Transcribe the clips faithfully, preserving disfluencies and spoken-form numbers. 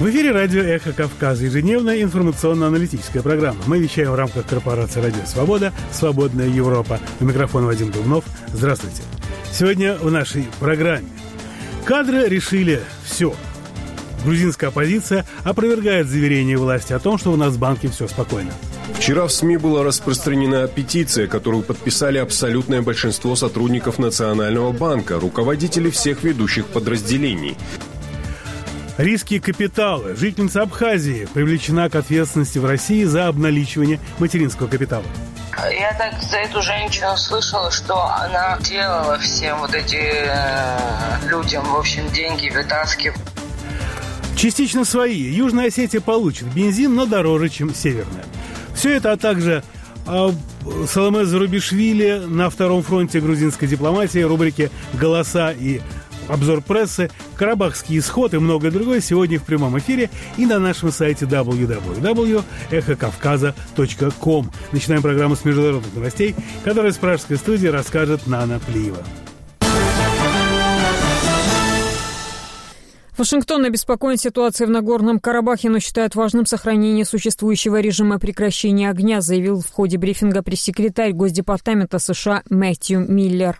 В эфире радио «Эхо Кавказа», ежедневная информационно-аналитическая программа. Мы вещаем в рамках корпорации «Радио Свобода», «Свободная Европа». У микрофона Вадим Дубнов. Здравствуйте. Сегодня в нашей программе. Кадры решили все. Грузинская оппозиция опровергает заверение власти о том, что у нас в банке все спокойно. Вчера в СМИ была распространена петиция, которую подписали абсолютное большинство сотрудников Национального банка, руководители всех ведущих подразделений. Риски капитала. Жительница Абхазии привлечена к ответственности в России за обналичивание материнского капитала. Я так за эту женщину слышала, что она делала всем вот эти э, людям, в общем, деньги вытаскивала. Частично свои. Южная Осетия получит бензин, но дороже, чем северная. Все это, а также э, Саломе Зурабишвили на втором фронте грузинской дипломатии, рубрики «Голоса» и обзор прессы, карабахский исход и многое другое сегодня в прямом эфире и на нашем сайте дабл ю дабл ю дабл ю точка эхо кавказа точка ком. Начинаем программу с международных новостей, которую с пражской студии расскажет Нана Плиева. Вашингтон обеспокоен ситуацией в Нагорном Карабахе, но считает важным сохранение существующего режима прекращения огня, заявил в ходе брифинга пресс-секретарь Госдепартамента США Мэтью Миллер.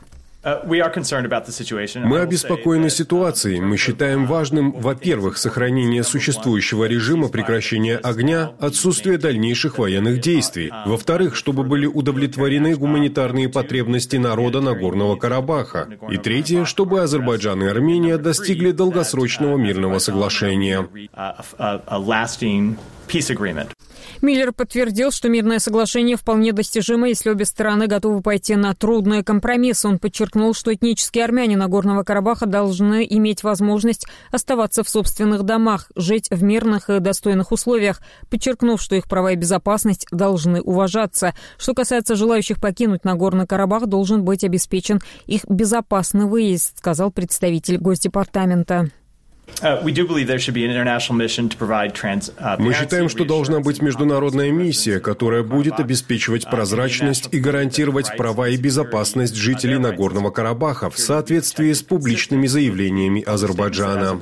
Мы обеспокоены ситуацией. Мы считаем важным, во-первых, сохранение существующего режима прекращения огня, отсутствие дальнейших военных действий. Во-вторых, чтобы были удовлетворены гуманитарные потребности народа Нагорного Карабаха. И третье, чтобы Азербайджан и Армения достигли долгосрочного мирного соглашения. Миллер подтвердил, что мирное соглашение вполне достижимо, если обе стороны готовы пойти на трудные компромиссы. Он подчеркнул, что этнические армяне Нагорного Карабаха должны иметь возможность оставаться в собственных домах, жить в мирных и достойных условиях, подчеркнув, что их права и безопасность должны уважаться. Что касается желающих покинуть Нагорный Карабах, должен быть обеспечен их безопасный выезд, сказал представитель Госдепартамента. Мы считаем, что должна быть международная миссия, которая будет обеспечивать прозрачность и гарантировать права и безопасность жителей Нагорного Карабаха в соответствии с публичными заявлениями Азербайджана.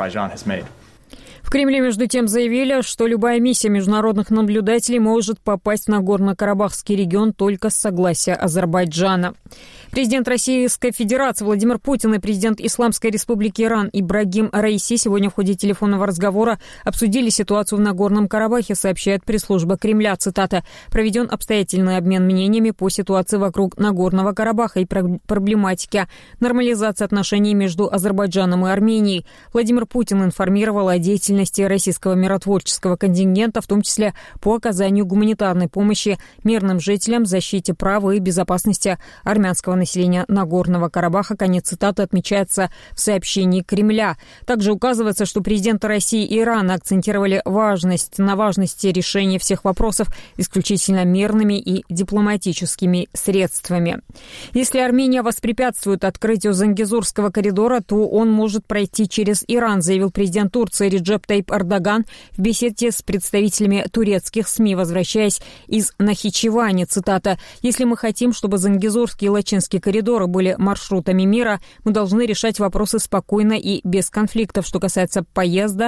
В Кремле, между тем, заявили, что любая миссия международных наблюдателей может попасть в Нагорно-Карабахский регион только с согласия Азербайджана. Президент Российской Федерации Владимир Путин и президент Исламской Республики Иран Ибрагим Раиси сегодня в ходе телефонного разговора обсудили ситуацию в Нагорном Карабахе, сообщает пресс-служба Кремля. Цитата: «Проведен обстоятельный обмен мнениями по ситуации вокруг Нагорного Карабаха и проблематике нормализации отношений между Азербайджаном и Арменией. Владимир Путин информировал о деятельности российского миротворческого контингента, в том числе по оказанию гуманитарной помощи мирным жителям, защите прав и безопасности армянского населения Нагорного Карабаха». Конец цитаты отмечается в сообщении Кремля. Также указывается, что президенты России и Ирана акцентировали важность, на важности решения всех вопросов исключительно мирными и дипломатическими средствами. Если Армения воспрепятствует открытию Зангезурского коридора, то он может пройти через Иран, заявил президент Турции Реджеп Тайип Эрдоган в беседе с представителями турецких СМИ, возвращаясь из Нахичевани. Цитата: «Если мы хотим, чтобы Зангезурский и Лачинский коридоры были маршрутами мира, мы должны решать вопросы спокойно и без конфликтов. Что касается поезда,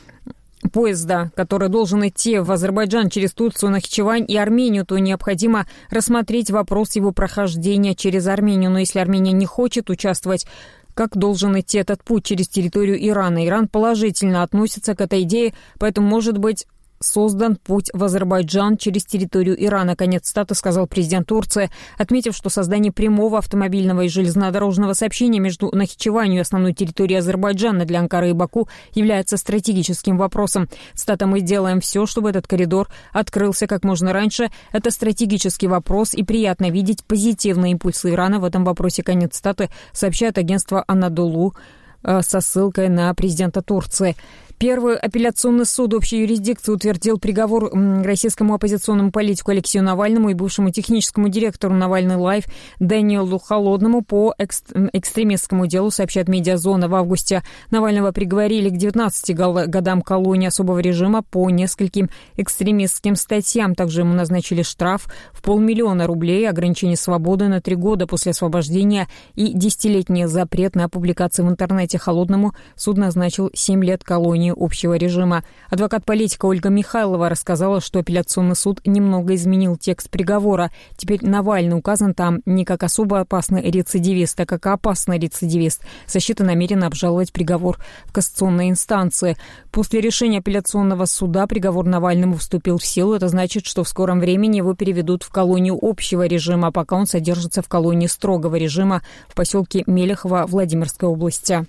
поезда, который должен идти в Азербайджан через Турцию, Нахичевань и Армению, то необходимо рассмотреть вопрос его прохождения через Армению. Но если Армения не хочет участвовать, как должен идти этот путь через территорию Ирана? Иран положительно относится к этой идее, поэтому, может быть, создан путь в Азербайджан через территорию Ирана». Конец цитаты, сказал президент Турции, отметив, что создание прямого автомобильного и железнодорожного сообщения между Нахичеванью и основной территорией Азербайджана для Анкары и Баку является стратегическим вопросом. Цитата: «Мы делаем все, чтобы этот коридор открылся как можно раньше. Это стратегический вопрос, и приятно видеть позитивные импульсы Ирана в этом вопросе». Конец цитаты, сообщает агентство «Анадолу» со ссылкой на президента Турции. Первый апелляционный суд общей юрисдикции утвердил приговор российскому оппозиционному политику Алексею Навальному и бывшему техническому директору Навальный Лайф Дэниелу Холодному по экстремистскому делу, сообщает Медиазона. В августе Навального приговорили к девятнадцати годам колонии особого режима по нескольким экстремистским статьям. Также ему назначили штраф в полмиллиона рублей, ограничение свободы на три года после освобождения и десятилетний запрет на публикации в интернете. Холодному суд назначил семь лет колонии колонию общего режима. Адвокат политика Ольга Михайлова рассказала, что апелляционный суд немного изменил текст приговора. Теперь Навальный указан там не как особо опасный рецидивист, а как опасный рецидивист. Защита намерена обжаловать приговор в кассационной инстанции. После решения апелляционного суда приговор Навальному вступил в силу. Это значит, что в скором времени его переведут в колонию общего режима, пока он содержится в колонии строгого режима в поселке Мелехово Владимирской области.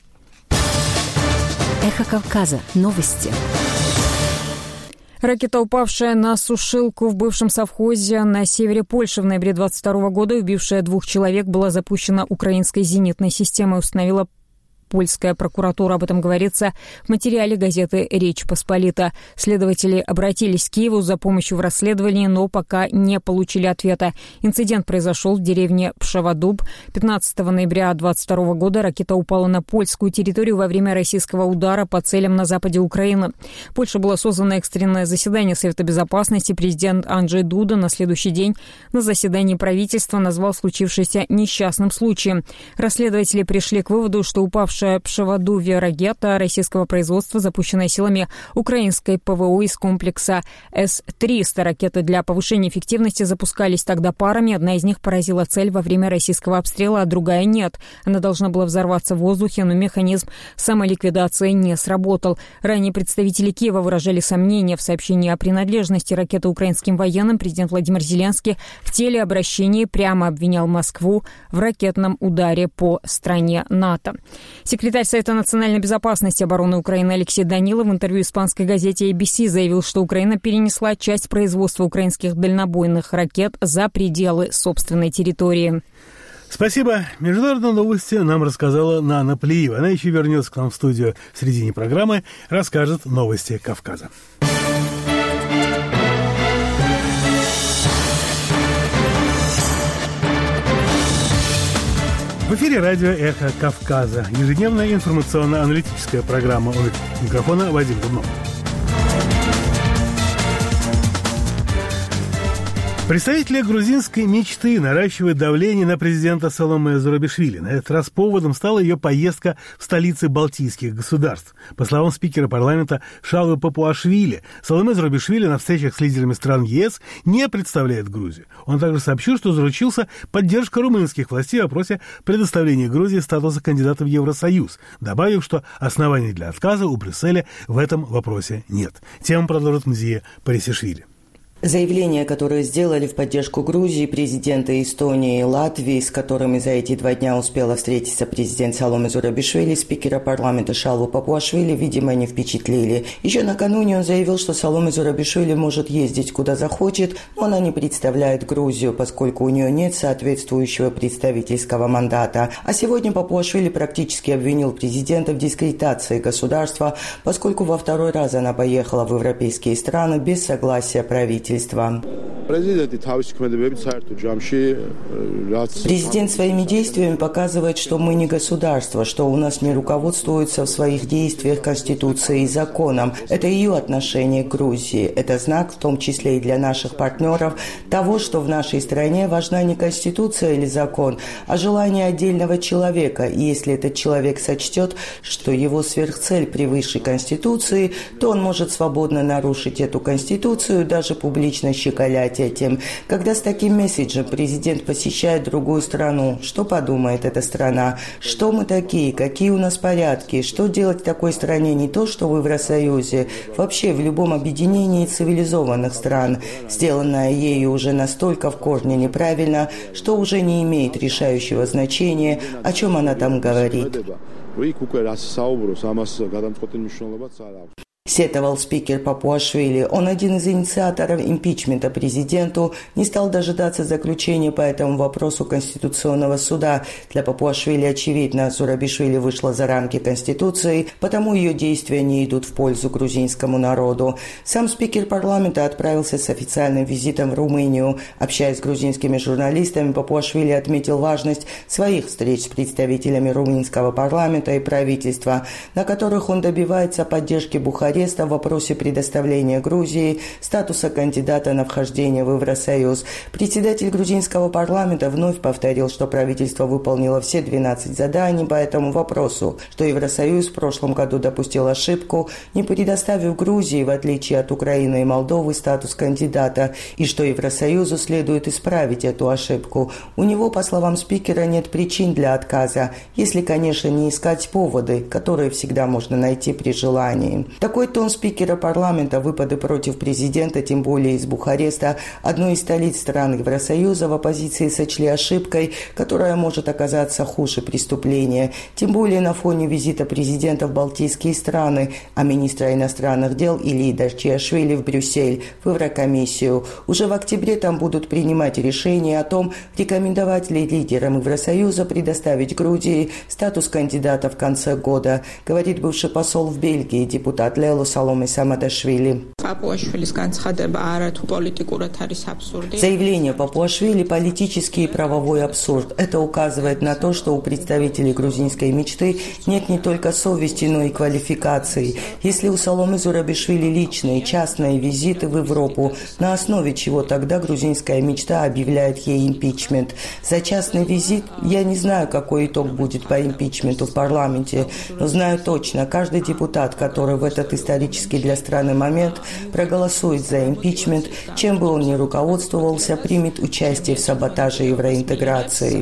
Эхо Кавказа. Новости. Ракета, упавшая на сушилку в бывшем совхозе на севере Польши в ноябре двадцать второго года, убившая двух человек, была запущена украинской зенитной системой, установила польская прокуратура. Об этом говорится в материале газеты «Речь Посполита». Следователи обратились к Киеву за помощью в расследовании, но пока не получили ответа. Инцидент произошел в деревне Пшавадуб. пятнадцатого ноября двадцать второго года ракета упала на польскую территорию во время российского удара по целям на западе Украины. В Польше было создано экстренное заседание Совета Безопасности. Президент Анджей Дуда на следующий день на заседании правительства назвал случившееся несчастным случаем. Расследователи пришли к выводу, что упавшая Пшавадуве ракета российского производства, запущенная силами украинской ПВО из комплекса эс триста. Ракеты для повышения эффективности запускались тогда парами. Одна из них поразила цель во время российского обстрела, а другая нет. Она должна была взорваться в воздухе, но механизм самоликвидации не сработал. Ранее представители Киева выражали сомнения в сообщении о принадлежности ракеты украинским военным. Президент Владимир Зеленский в телеобращении прямо обвинял Москву в ракетном ударе по стране НАТО. Секретарь Совета национальной безопасности и обороны Украины Алексей Данилов в интервью испанской газете эй би си заявил, что Украина перенесла часть производства украинских дальнобойных ракет за пределы собственной территории. Спасибо. Международные новости нам рассказала Нана Плиева. Она еще вернется к нам в студию в середине программы, расскажет новости Кавказа. В эфире радио «Эхо Кавказа». Ежедневная информационно-аналитическая программа. У микрофона Вадим Дубнов. Представители грузинской мечты наращивают давление на президента Саломе Зурабишвили. На этот раз поводом стала ее поездка в столицы балтийских государств. По словам спикера парламента Шалвы Папуашвили, Саломе Зурабишвили на встречах с лидерами стран ЕС не представляет Грузию. Он также сообщил, что заручился поддержкой румынских властей в вопросе предоставления Грузии статуса кандидата в Евросоюз, добавив, что оснований для отказа у Брюсселя в этом вопросе нет. Тему продолжит Мзия Парисишвили. Заявления, которые сделали в поддержку Грузии президенты Эстонии и Латвии, с которыми за эти два дня успела встретиться президент Саломе Зурабишвили, спикера парламента Шалву Папуашвили, видимо, не впечатлили. Еще накануне он заявил, что Саломе Зурабишвили может ездить куда захочет, но она не представляет Грузию, поскольку у нее нет соответствующего представительского мандата. А сегодня Папуашвили практически обвинил президента в дискредитации государства, поскольку во второй раз она поехала в европейские страны без согласия правительства. Президент своими действиями показывает, что мы не государство, что у нас не руководствуется в своих действиях Конституцией и законом. Это ее отношение к Грузии. Это знак, в том числе и для наших партнеров, того, что в нашей стране важна не Конституция или закон, а желание отдельного человека. И если этот человек сочтет, что его сверхцель превыше Конституции, то он может свободно нарушить эту Конституцию, даже публично публично щеголять этим. Когда с таким месседжем президент посещает другую страну, что подумает эта страна? Что мы такие? Какие у нас порядки? Что делать в такой стране? Не то, что в Евросоюзе, вообще в любом объединении цивилизованных стран. Сделанное ею уже настолько в корне неправильно, что уже не имеет решающего значения, о чем она там говорит. Сетовал спикер Папуашвили. Он один из инициаторов импичмента президенту, не стал дожидаться заключения по этому вопросу Конституционного суда. Для Папуашвили очевидно, Зурабишвили вышла за рамки Конституции, потому ее действия не идут в пользу грузинскому народу. Сам спикер парламента отправился с официальным визитом в Румынию. Общаясь с грузинскими журналистами, Папуашвили отметил важность своих встреч с представителями румынского парламента и правительства, на которых он добивается поддержки Бухареста ареста в вопросе предоставления Грузии статуса кандидата на вхождение в Евросоюз. Председатель грузинского парламента вновь повторил, что правительство выполнило все двенадцать заданий по этому вопросу, что Евросоюз в прошлом году допустил ошибку, не предоставив Грузии, в отличие от Украины и Молдовы, статус кандидата, и что Евросоюзу следует исправить эту ошибку. У него, по словам спикера, нет причин для отказа, если, конечно, не искать поводы, которые всегда можно найти при желании. Такой тон спикера парламента, выпады против президента, тем более из Бухареста, одной из столиц стран Евросоюза, в оппозиции сочли ошибкой, которая может оказаться хуже преступления, тем более на фоне визита президента в Балтийские страны, а министра иностранных дел Ильи Дарчиашвили в Брюссель, в Еврокомиссию. Уже в октябре там будут принимать решение о том, рекомендовать ли лидерам Евросоюза предоставить Грузии статус кандидата в конце года, говорит бывший посол в Бельгии, депутат Лело Саломе Самадашвили. Заявление Папуашвили – политический и правовой абсурд. Это указывает на то, что у представителей грузинской мечты нет не только совести, но и квалификации. Если у Саломе Зурабишвили личные, частные визиты в Европу, на основе чего тогда грузинская мечта объявляет ей импичмент? За частный визит я не знаю, какой итог будет по импичменту в парламенте, но знаю точно, каждый депутат, который в этот исторический для страны момент проголосует за импичмент, чем бы он ни руководствовался, примет участие в саботаже евроинтеграции.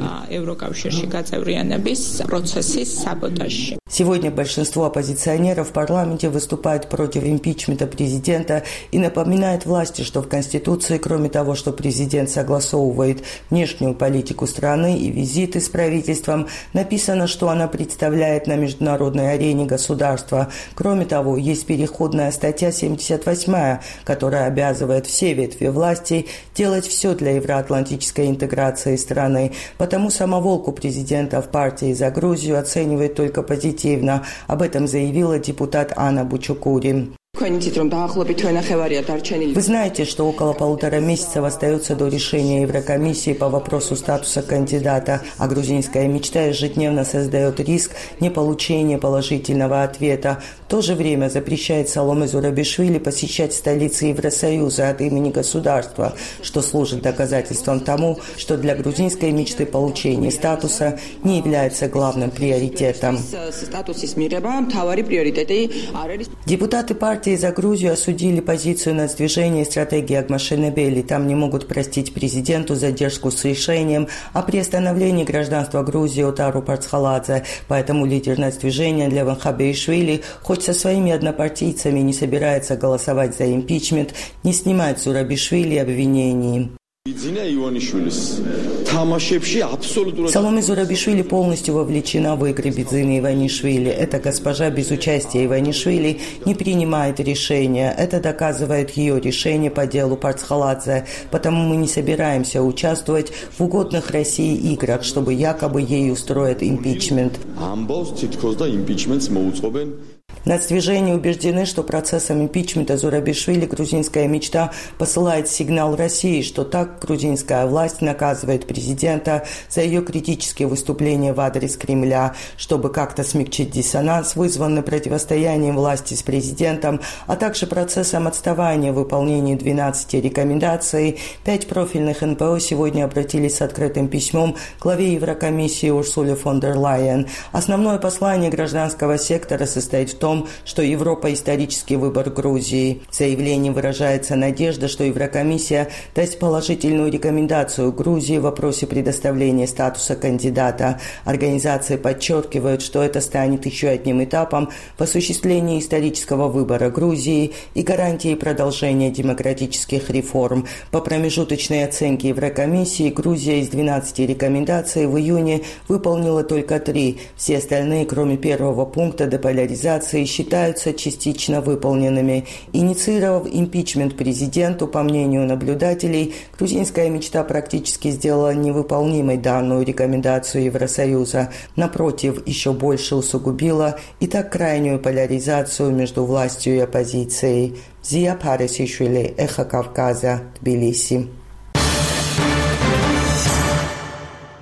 Сегодня большинство оппозиционеров в парламенте выступает против импичмента президента и напоминает власти, что в Конституции, кроме того, что президент согласовывает внешнюю политику страны и визиты с правительством, написано, что она представляет на международной арене государства. Кроме того, есть переходная статья семьдесят восьмая, которая обязывает все ветви власти делать все для евроатлантической интеграции страны. Потому самоволку президента в партии «За Грузию» оценивает только позитивно. Об этом заявила депутат Анна Бучукури. Вы знаете, что около полутора месяцев остается до решения Еврокомиссии по вопросу статуса кандидата, а грузинская мечта ежедневно создает риск неполучения положительного ответа. В то же время запрещает Саломе Зурабишвили посещать столицы Евросоюза от имени государства, что служит доказательством тому, что для грузинской мечты получение статуса не является главным приоритетом. Депутаты партии «За Грузию» осудили позицию нацдвижения и стратегии Агмашенебели. Там не могут простить президенту задержку с решением о приостановлении гражданства Грузии Отару Парцхаладзе. Поэтому лидер нацдвижения Леван Хабеишвили, хоть со своими однопартийцами не собирается голосовать за импичмент, не снимает с Зурабишвили обвинений. Саломе Зурабишвили полностью вовлечена в игры Бидзины Иванишвили. Эта госпожа без участия Иванишвили не принимает решения. Это доказывает ее решение по делу Парцхаладзе. Потому мы не собираемся участвовать в угодных России играх, чтобы якобы ей устроят импичмент. Нацдвижение убеждены, что процессом импичмента Зурабишвили грузинская мечта посылает сигнал России, что так грузинская власть наказывает президента за ее критические выступления в адрес Кремля, чтобы как-то смягчить диссонанс, вызванный противостоянием власти с президентом, а также процессом отставания в выполнении двенадцати рекомендаций. Пять профильных эн пэ о сегодня обратились с открытым письмом к главе Еврокомиссии Урсуле фон дер Лайен. Основное послание гражданского сектора состоит в том, что Европа – исторический выбор Грузии. В заявлении выражается надежда, что Еврокомиссия даст положительную рекомендацию Грузии в вопросе предоставления статуса кандидата. Организации подчеркивают, что это станет еще одним этапом в осуществлении исторического выбора Грузии и гарантией продолжения демократических реформ. По промежуточной оценке Еврокомиссии, Грузия из двенадцати рекомендаций в июне выполнила только три. Все остальные, кроме первого пункта деполяризации, считаются частично выполненными. Инициировав импичмент президенту, по мнению наблюдателей, грузинская мечта практически сделала невыполнимой данную рекомендацию Евросоюза. Напротив, еще больше усугубила и так крайнюю поляризацию между властью и оппозицией. Зия Парисишвили, Эхо Кавказа, Тбилиси.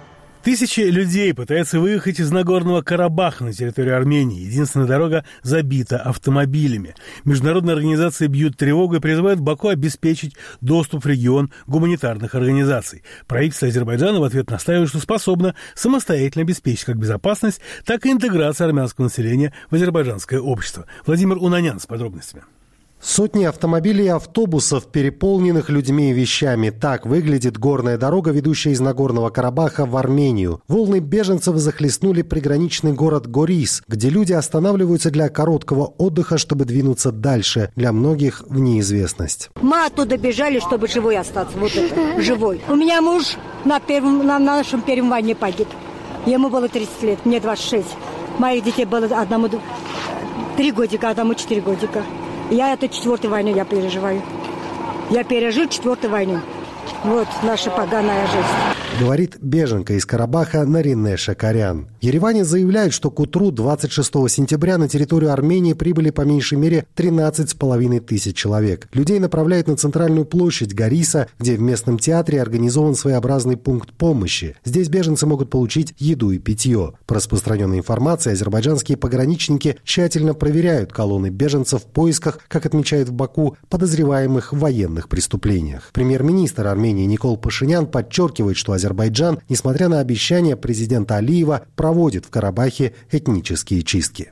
Тысячи людей пытаются выехать из Нагорного Карабаха на территорию Армении. Единственная дорога забита автомобилями. Международные организации бьют тревогу и призывают Баку обеспечить доступ в регион гуманитарных организаций. Правительство Азербайджана в ответ настаивает, что способно самостоятельно обеспечить как безопасность, так и интеграцию армянского населения в азербайджанское общество. Владимир Унанян с подробностями. Сотни автомобилей и автобусов, переполненных людьми и вещами. Так выглядит горная дорога, ведущая из Нагорного Карабаха в Армению. Волны беженцев захлестнули приграничный город Горис, где люди останавливаются для короткого отдыха, чтобы двинуться дальше. Для многих в неизвестность. Мы оттуда бежали, чтобы живой остаться. Вот это, живой. У меня муж на, первом, на нашем первом войне погиб. Ему было тридцать лет, мне двадцать шесть. Моих детей было одному три годика, одному четыре годика. Я эту четвертую войну я переживаю. Я пережил четвертую войну. Вот наша поганая жизнь. Говорит беженка из Карабаха Нарине Шакарян. В Ереване заявляют, что к утру двадцать шестого сентября на территорию Армении прибыли по меньшей мере тринадцать с половиной тысяч человек. Людей направляют на центральную площадь Гориса, где в местном театре организован своеобразный пункт помощи. Здесь беженцы могут получить еду и питье. По распространенной информации, азербайджанские пограничники тщательно проверяют колонны беженцев в поисках, как отмечают в Баку, подозреваемых в военных преступлениях. Премьер-министр Армении Никол Пашинян подчеркивает, что Азербайджан, несмотря на обещания президента Алиева, проводит в Карабахе этнические чистки.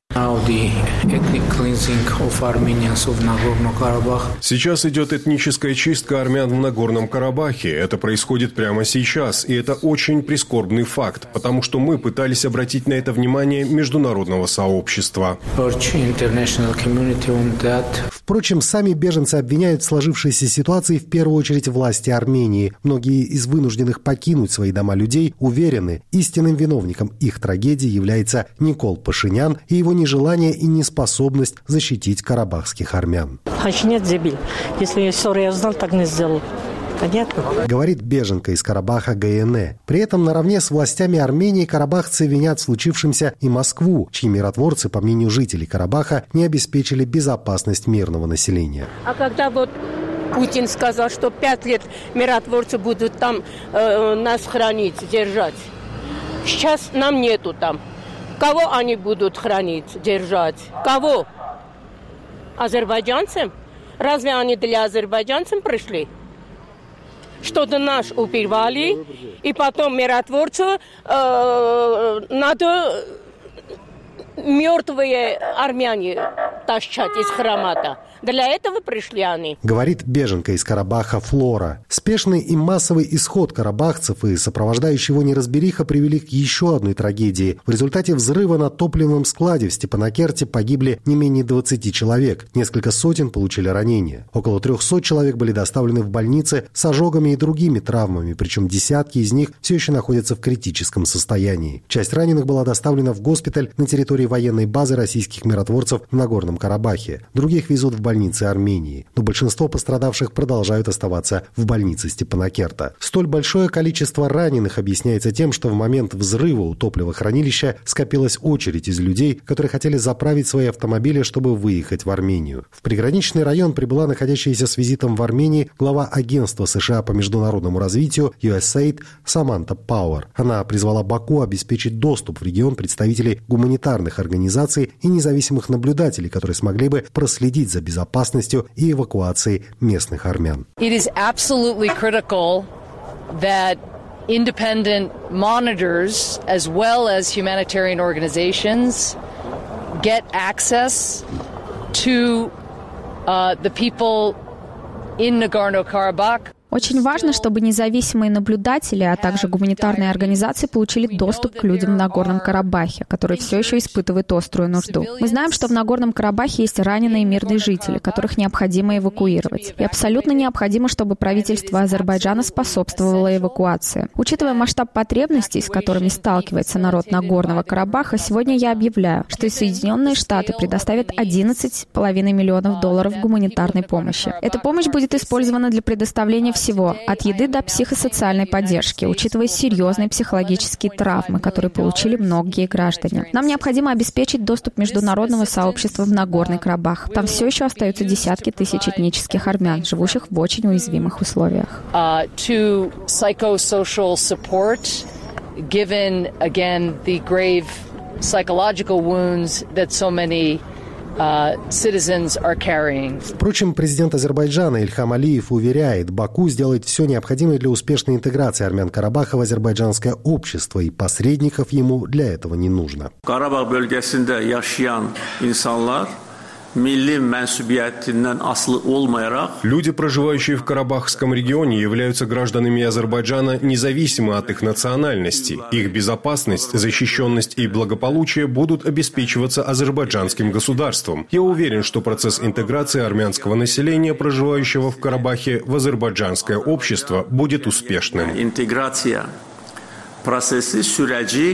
Сейчас идет этническая чистка армян в Нагорном Карабахе. Это происходит прямо сейчас, и это очень прискорбный факт, потому что мы пытались обратить на это внимание международного сообщества. Впрочем, сами беженцы обвиняют в сложившейся ситуации в первую очередь власти Армении. Многие из вынужденных покинуть свои дома людей уверены, истинным виновником их трагедии является Никол Пашинян и его нежелание и неспособность защитить карабахских армян. Если я ссору я знал, так не сделал. Понятно? Говорит беженка из Карабаха Гаене. При этом наравне с властями Армении карабахцы винят в случившемся и Москву, чьи миротворцы, по мнению жителей Карабаха, не обеспечили безопасность мирного населения. А когда вот Путин сказал, что пять лет миротворцы будут там э, нас хранить, держать. Сейчас нам нету там. Кого они будут хранить, держать? Кого? Азербайджанцам? Разве они для азербайджанцев пришли? Что-то наш убивали, и потом миротворцу э, надо мертвые армяне тащать из храма-то. Для этого пришли они. Говорит беженка из Карабаха Флора. Спешный и массовый исход карабахцев и сопровождающая его неразбериха привели к еще одной трагедии. В результате взрыва на топливном складе в Степанакерте погибли не менее двадцати человек. Несколько сотен получили ранения. Около трехсот человек были доставлены в больницы с ожогами и другими травмами, причем десятки из них все еще находятся в критическом состоянии. Часть раненых была доставлена в госпиталь на территории военной базы российских миротворцев в Нагорном Карабахе. Других везут в больницы Армении, но большинство пострадавших продолжают оставаться в больнице Степанакерта. Столь большое количество раненых объясняется тем, что в момент взрыва у топливохранилища скопилась очередь из людей, которые хотели заправить свои автомобили, чтобы выехать в Армению. В приграничный район прибыла находящаяся с визитом в Армении глава агентства США по международному развитию ю эс эй ай ди Саманта Пауэр. Она призвала Баку обеспечить доступ в регион представителей гуманитарных организаций и независимых наблюдателей, которые смогли бы проследить за безопасностью безопасностью и эвакуацией местных армян. It is absolutely critical that independent monitors as well as humanitarian organizations get access to uh, the people in Nagorno-Karabakh. Очень важно, чтобы независимые наблюдатели, а также гуманитарные организации получили доступ к людям в Нагорном Карабахе, которые все еще испытывают острую нужду. Мы знаем, что в Нагорном Карабахе есть раненые мирные жители, которых необходимо эвакуировать. И абсолютно необходимо, чтобы правительство Азербайджана способствовало эвакуации. Учитывая масштаб потребностей, с которыми сталкивается народ Нагорного Карабаха, сегодня я объявляю, что Соединенные Штаты предоставят одиннадцать целых пять десятых миллионов долларов гуманитарной помощи. Эта помощь будет использована для предоставления всего, от еды до психосоциальной поддержки, учитывая серьезные психологические травмы, которые получили многие граждане. Нам необходимо обеспечить доступ международного сообщества в Нагорный Карабах. Там все еще остаются десятки тысяч этнических армян, живущих в очень уязвимых условиях. Uh, to psychosocial support given, again, the grave psychological wounds that so many uh, citizens are carrying. Впрочем, президент Азербайджана Ильхам Алиев уверяет, Баку сделает все необходимое для успешной интеграции армян Карабаха в азербайджанское общество, и посредников ему для этого не нужно. Карабах bölgesinde yaşayan insanlar Люди, проживающие в Карабахском регионе, являются гражданами Азербайджана независимо от их национальности. Их безопасность, защищенность и благополучие будут обеспечиваться азербайджанским государством. Я уверен, что процесс интеграции армянского населения, проживающего в Карабахе, в азербайджанское общество будет успешным. Интеграция процессы сüreci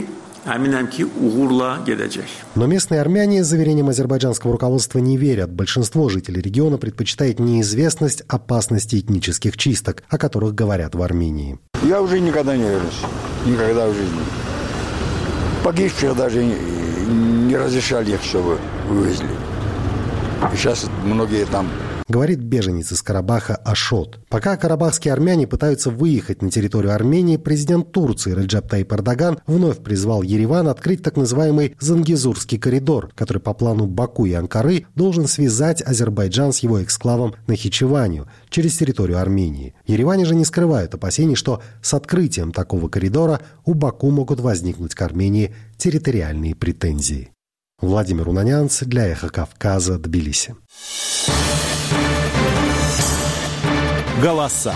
Но местные армяне заверениям азербайджанского руководства не верят. Большинство жителей региона предпочитает неизвестность опасности этнических чисток, о которых говорят в Армении. Я уже никогда не вернусь. Никогда в жизни. Погибших даже не разрешали их, чтобы вывезли. И сейчас многие там... Говорит беженец из Карабаха Ашот. Пока карабахские армяне пытаются выехать на территорию Армении, президент Турции Реджеп Тайип Эрдоган вновь призвал Ереван открыть так называемый Зангезурский коридор, который по плану Баку и Анкары должен связать Азербайджан с его эксклавом Нахичеванью через территорию Армении. Ереване же не скрывают опасений, что с открытием такого коридора у Баку могут возникнуть к Армении территориальные претензии. Владимир Унанянц для Эхо Кавказа, Тбилиси. Голоса.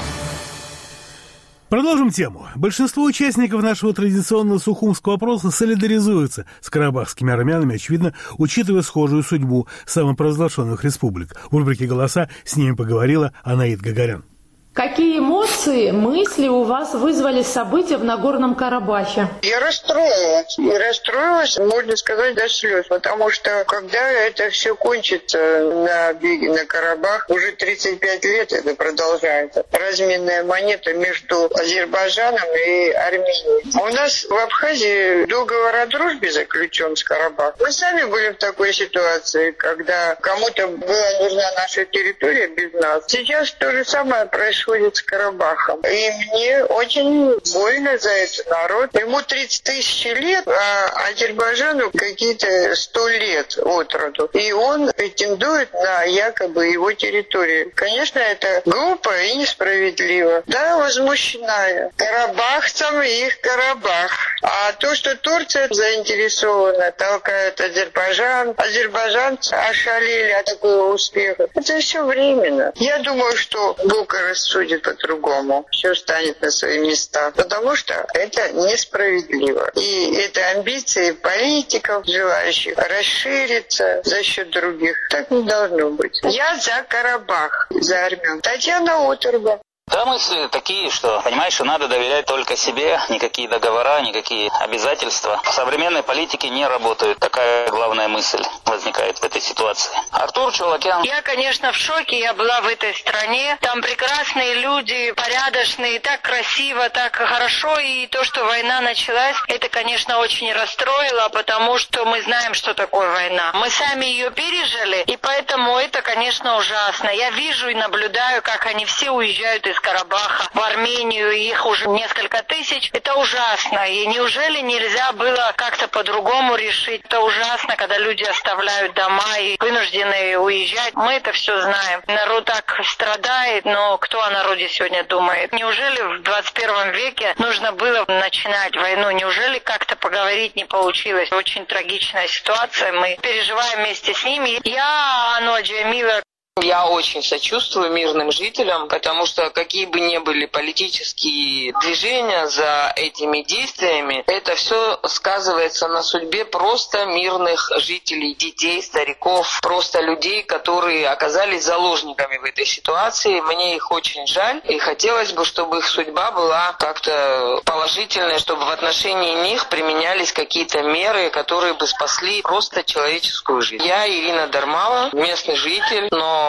Продолжим тему. Большинство участников нашего традиционного сухумского опроса солидаризуются с карабахскими армянами, очевидно, учитывая схожую судьбу самопровозглашенных республик. В рубрике «Голоса» с ними поговорила Анаит Гагарян. Какие эмоции, мысли у вас вызвали события в Нагорном Карабахе? Я расстроилась. И расстроилась, можно сказать, до слез. Потому что, когда это все кончится на беге на Карабах, уже тридцать пять лет это продолжается. Разменная монета между Азербайджаном и Арменией. У нас в Абхазии договор о дружбе заключен с Карабахом. Мы сами были в такой ситуации, когда кому-то была нужна наша территория без нас. Сейчас то же самое происходит. происходит с Карабахом. И мне очень больно за этот народ. Ему тридцать тысяч лет, а Азербайджану какие-то сто лет от роду. И он претендует на якобы его территорию. Конечно, это глупо и несправедливо. Да, возмущена я. Карабахцам их Карабах. А то, что Турция заинтересована, толкает Азербайджан, азербайджанцы ошалели от такого успеха. Это все временно. Я думаю, что Бог рассудит по-другому. Все станет на свои места. Потому что это несправедливо. И это амбиции политиков, желающих расшириться за счет других. Так не должно быть. Я за Карабах, за армян. Татьяна Оторба. Да, мысли такие, что, понимаешь, что надо доверять только себе, никакие договора, никакие обязательства в современной политике не работают. Такая главная мысль возникает в этой ситуации. Артур Чулакян. Я, конечно, в шоке. Я была в этой стране. Там прекрасные люди, порядочные, так красиво, так хорошо. И то, что война началась, это, конечно, очень расстроило, потому что мы знаем, что такое война. Мы сами ее пережили, и поэтому это, конечно, ужасно. Я вижу и наблюдаю, как они все уезжают из Карабаха в Армению, их уже несколько тысяч. Это ужасно. И неужели нельзя было как-то по-другому решить? Это ужасно, когда люди оставляют дома и вынуждены уезжать. Мы это все знаем. Народ так страдает, но кто о народе сегодня думает? Неужели в двадцать первом веке нужно было начинать войну? Неужели как-то поговорить не получилось? Очень трагичная ситуация. Мы переживаем вместе с ними. Я, Ануа Джамила. Я очень сочувствую мирным жителям, потому что какие бы ни были политические движения за этими действиями, это все сказывается на судьбе просто мирных жителей, детей, стариков, просто людей, которые оказались заложниками в этой ситуации. Мне их очень жаль, и хотелось бы, чтобы их судьба была как-то положительной, чтобы в отношении них применялись какие-то меры, которые бы спасли просто человеческую жизнь. Я Ирина Дармала, местный житель, но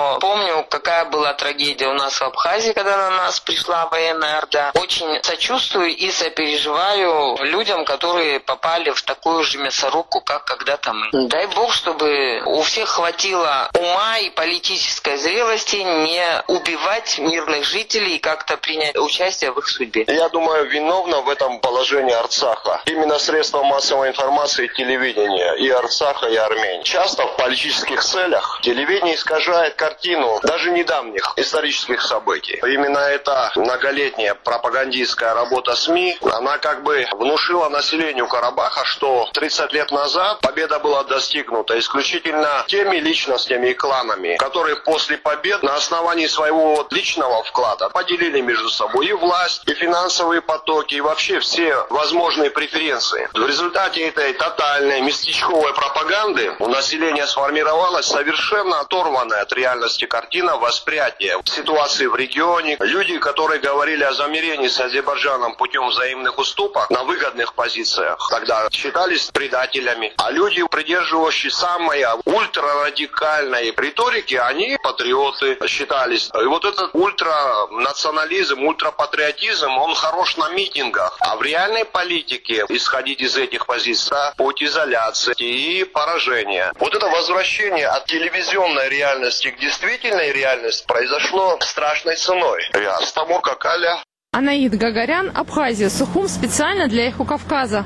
но помню, какая была трагедия у нас в Абхазии, когда на нас пришла военная орда. Очень сочувствую и сопереживаю людям, которые попали в такую же мясорубку, как когда-то мы. Дай Бог, чтобы у всех хватило ума и политической зрелости не убивать мирных жителей и как-то принять участие в их судьбе. Я думаю, виновна в этом положении Арцаха. Именно средства массовой информации, телевидения и Арцаха, и Армении. Часто в политических целях телевидение искажает картину даже недавних исторических событий. Именно эта многолетняя пропагандистская работа СМИ, она как бы внушила населению Карабаха, что тридцать лет назад победа была достигнута исключительно теми личностями и кланами, которые после побед на основании своего личного вклада поделили между собой и власть, и финансовые потоки, и вообще все возможные преференции. В результате этой тотальной местечковой пропаганды у населения сформировалась совершенно оторванная от реальности картина восприятия ситуации в регионе. Люди, которые говорили о замирении с Азербайджаном путем взаимных уступок на выгодных позициях, тогда считались предателями. А люди, придерживающие самой ультрарадикальной риторики, они патриоты считались. И вот этот ультранационализм, ультрапатриотизм, он хорош на митингах. А в реальной политике исходить из этих позиций – путь изоляции и поражения. Вот это возвращение от телевизионной реальности к действительной реальности произошло страшной ценой. Я Стамур Какаля. Анаид Гагарян, Абхазия, Сухум, специально для «Эхо Кавказа».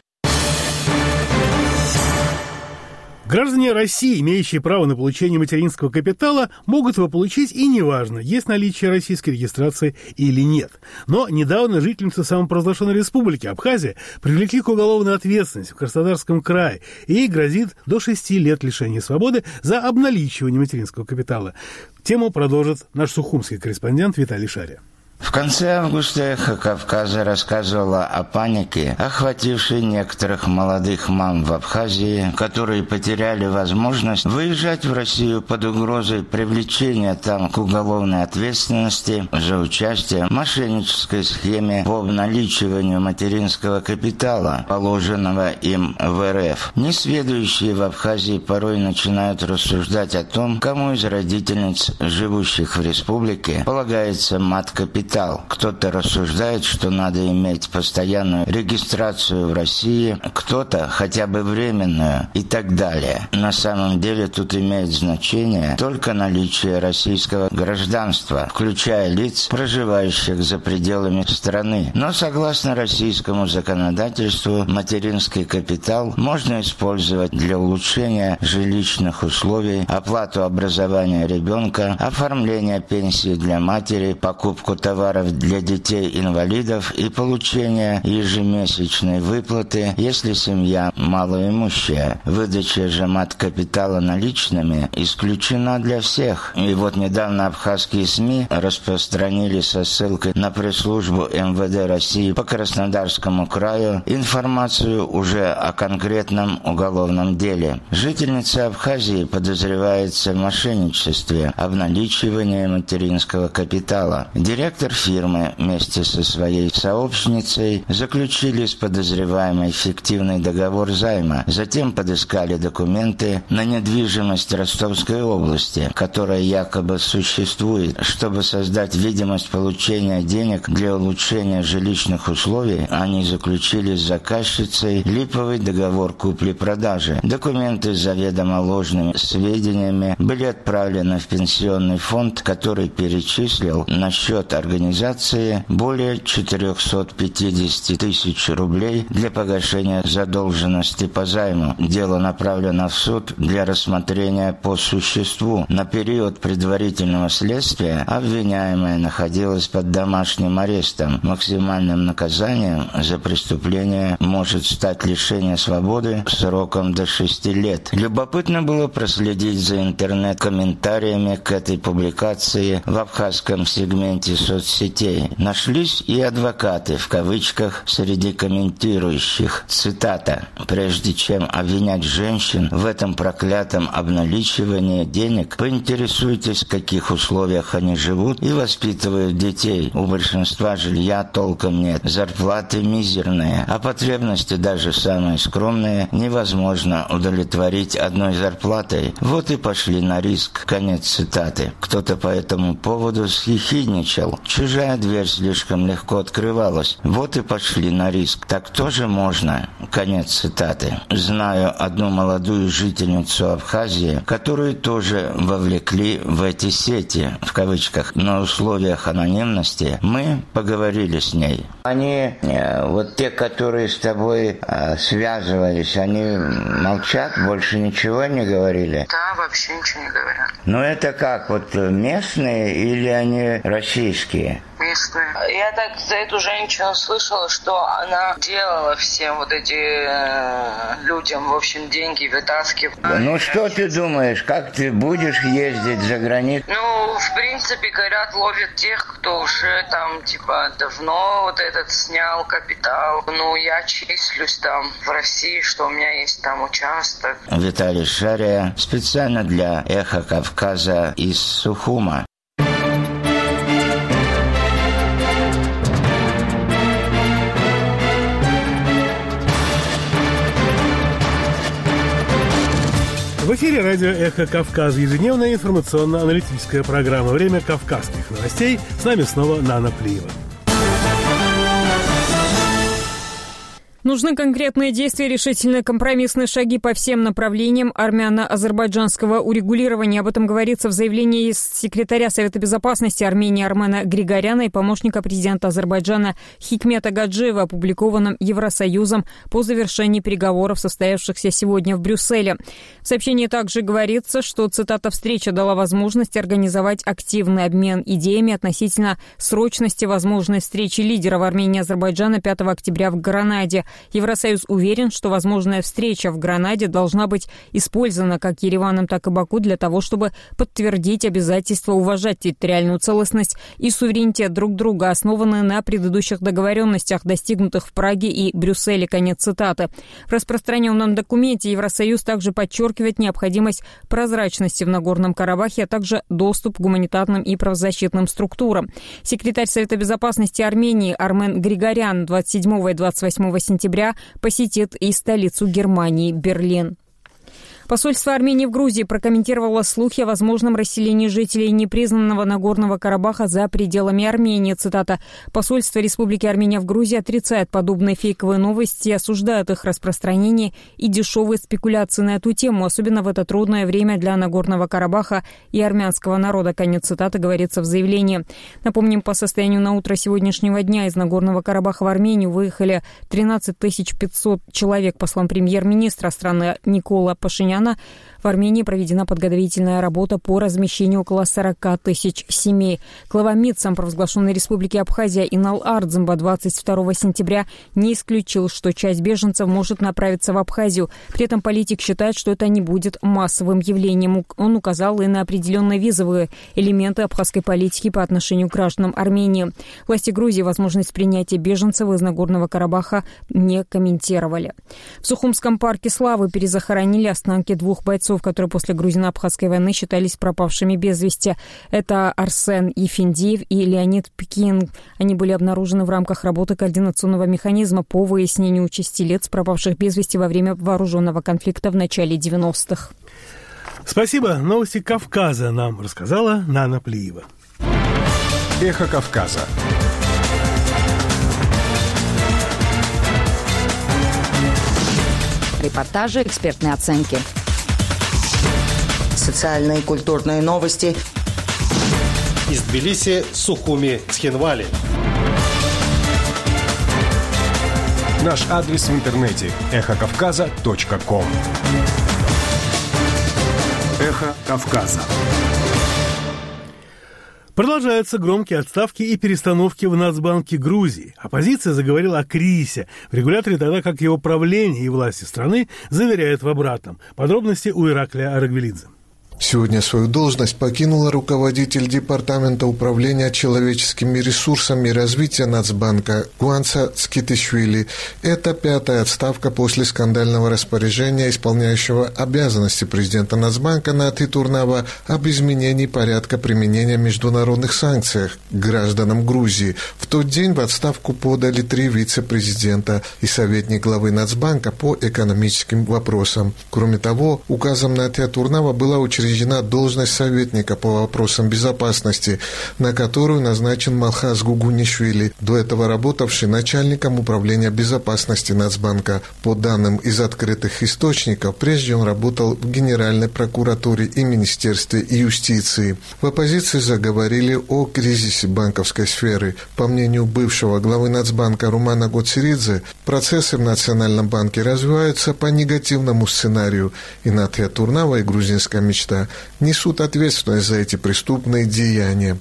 Граждане России, имеющие право на получение материнского капитала, могут его получить, и неважно, есть наличие российской регистрации или нет. Но недавно жительницу самопровозглашенной республики Абхазия привлекли к уголовной ответственности в Краснодарском крае, и ей грозит до шести лет лишения свободы за обналичивание материнского капитала. Тему продолжит наш сухумский корреспондент Виталий Шария. В конце августа «Эхо Кавказа» рассказывала о панике, охватившей некоторых молодых мам в Абхазии, которые потеряли возможность выезжать в Россию под угрозой привлечения там к уголовной ответственности за участие в мошеннической схеме по обналичиванию материнского капитала, положенного им в эр эф. Несведущие в Абхазии порой начинают рассуждать о том, кому из родительниц, живущих в республике, полагается мат-капитал. Кто-то рассуждает, что надо иметь постоянную регистрацию в России, кто-то хотя бы временную и так далее. На самом деле тут имеет значение только наличие российского гражданства, включая лиц, проживающих за пределами страны. Но согласно российскому законодательству, материнский капитал можно использовать для улучшения жилищных условий, оплату образования ребенка, оформления пенсии для матери, покупку товаров для детей-инвалидов и получение ежемесячной выплаты, если семья малоимущая. Выдача же мат-капитала наличными исключена для всех. И вот недавно абхазские СМИ распространили со ссылкой на пресс-службу эм вэ дэ России по Краснодарскому краю информацию уже о конкретном уголовном деле. Жительница Абхазии подозревается в мошенничестве, обналичивании материнского капитала. Директор фирмы вместе со своей сообщницей заключили с подозреваемой фиктивный договор займа. Затем подыскали документы на недвижимость Ростовской области, которая якобы существует. Чтобы создать видимость получения денег для улучшения жилищных условий, они заключили с заказчицей липовый договор купли-продажи. Документы с заведомо ложными сведениями были отправлены в пенсионный фонд, который перечислил на счет организации более четыреста пятьдесят тысяч рублей для погашения задолженности по займу. Дело направлено в суд для рассмотрения по существу. На период предварительного следствия обвиняемая находилась под домашним арестом. Максимальным наказанием за преступление может стать лишение свободы сроком до шести лет. Любопытно было проследить за интернет-комментариями к этой публикации в абхазском сегменте соцсетей соцсетей. Нашлись и адвокаты, в кавычках, среди комментирующих. Цитата. «Прежде чем обвинять женщин в этом проклятом обналичивании денег, поинтересуйтесь, в каких условиях они живут и воспитывают детей. У большинства жилья толком нет, зарплаты мизерные, а потребности даже самые скромные невозможно удовлетворить одной зарплатой. Вот и пошли на риск». Конец цитаты. Кто-то по этому поводу съехидничал. Чужая дверь слишком легко открывалась. Вот и пошли на риск. Так тоже можно. Конец цитаты. Знаю одну молодую жительницу Абхазии, которую тоже вовлекли в эти сети, в кавычках, на условиях анонимности. Мы поговорили с ней. Они, вот те, которые с тобой э, связывались, они молчат, больше ничего не говорили? Да, вообще ничего не говорят. Но это как, вот местные или они российские? Местные. Я так за эту женщину слышала, что она делала всем вот эти э, людям, в общем, деньги вытаскивала. Ну что ты думаешь, как ты будешь ездить за границу? Ну, в принципе, говорят, ловят тех, кто уже там, типа, давно вот этот снял капитал. Ну, я числюсь там в России, что у меня есть там участок. Виталий Шария специально для «Эхо Кавказа» из Сухума. В эфире радио «Эхо Кавказа», ежедневная информационно-аналитическая программа «Время кавказских новостей». С нами снова Нана Плиева. Нужны конкретные действия, решительные компромиссные шаги по всем направлениям армяно-азербайджанского урегулирования. Об этом говорится в заявлении секретаря Совета Безопасности Армении Армена Григоряна и помощника президента Азербайджана Хикмета Гаджиева, опубликованном Евросоюзом по завершении переговоров, состоявшихся сегодня в Брюсселе. В сообщении также говорится, что, цитата, «встреча дала возможность организовать активный обмен идеями относительно срочности возможной встречи лидеров Армении и Азербайджана пятого октября в Гранаде. Евросоюз уверен, что возможная встреча в Гранаде должна быть использована как Ереваном, так и Баку для того, чтобы подтвердить обязательство уважать территориальную целостность и суверенитет друг друга, основанные на предыдущих договоренностях, достигнутых в Праге и Брюсселе. Конец цитаты. В распространенном документе Евросоюз также подчеркивает необходимость прозрачности в Нагорном Карабахе, а также доступ к гуманитарным и правозащитным структурам. Секретарь Совета Безопасности Армении Армен Григорян двадцать седьмого и двадцать восьмого сентября посетит и столицу Германии Берлин. Посольство Армении в Грузии прокомментировало слухи о возможном расселении жителей непризнанного Нагорного Карабаха за пределами Армении. Цитата. «Посольство Республики Армения в Грузии отрицает подобные фейковые новости и осуждает их распространение и дешевые спекуляции на эту тему, особенно в это трудное время для Нагорного Карабаха и армянского народа». Конец цитаты, говорится в заявлении. Напомним, по состоянию на утро сегодняшнего дня из Нагорного Карабаха в Армению выехали тринадцать тысяч пятьсот человек. По словам премьер-министра страны Никола Пашиняна, в Армении проведена подготовительная работа по размещению около сорок тысяч семей. Глава МИД самопровозглашенной Республики Абхазия Инал Ардзимба двадцать второго сентября не исключил, что часть беженцев может направиться в Абхазию. При этом политик считает, что это не будет массовым явлением. Он указал и на определенные визовые элементы абхазской политики по отношению к гражданам Армении. Власти Грузии возможность принятия беженцев из Нагорного Карабаха не комментировали. В Сухумском парке Славы перезахоронили останки двух бойцов, которые после грузино-абхазской войны считались пропавшими без вести. Это Арсен Ефиндиев и Леонид Пекин. Они были обнаружены в рамках работы координационного механизма по выяснению участи лиц, пропавших без вести во время вооруженного конфликта в начале девяностых. Спасибо. Новости Кавказа нам рассказала Нана Плиева. Эхо Кавказа. Репортажи, экспертные оценки. Социальные и культурные новости. Из Тбилиси, Сухуми, Цхинвали. Наш адрес в интернете эхо кавказа точка ком. Эхо Кавказа. Продолжаются громкие отставки и перестановки в Нацбанке Грузии. Оппозиция заговорила о кризисе в регуляторе, тогда как его правление и власти страны заверяют в обратном. Подробности у Ираклия Арагвелидзе. Сегодня свою должность покинула руководитель Департамента управления человеческими ресурсами и развития Нацбанка Гуанца Цкитишвили. Это пятая отставка после скандального распоряжения исполняющего обязанности президента Нацбанка Натхи Турнава об изменении порядка применения международных санкций к гражданам Грузии. В тот день в отставку подали три вице-президента и советник главы Нацбанка по экономическим вопросам. Кроме того, указом Натхи Турнава была учреждена должность советника по вопросам безопасности, на которую назначен Малхаз Гугунишвили, до этого работавший начальником управления безопасности Нацбанка. По данным из открытых источников, прежде он работал в Генеральной прокуратуре и Министерстве юстиции. В оппозиции заговорили о кризисе банковской сферы. По мнению бывшего главы Нацбанка Румана Гоцеридзе, процессы в Национальном банке развиваются по негативному сценарию, и Натхи Турнава и грузинская мечта несут ответственность за эти преступные деяния.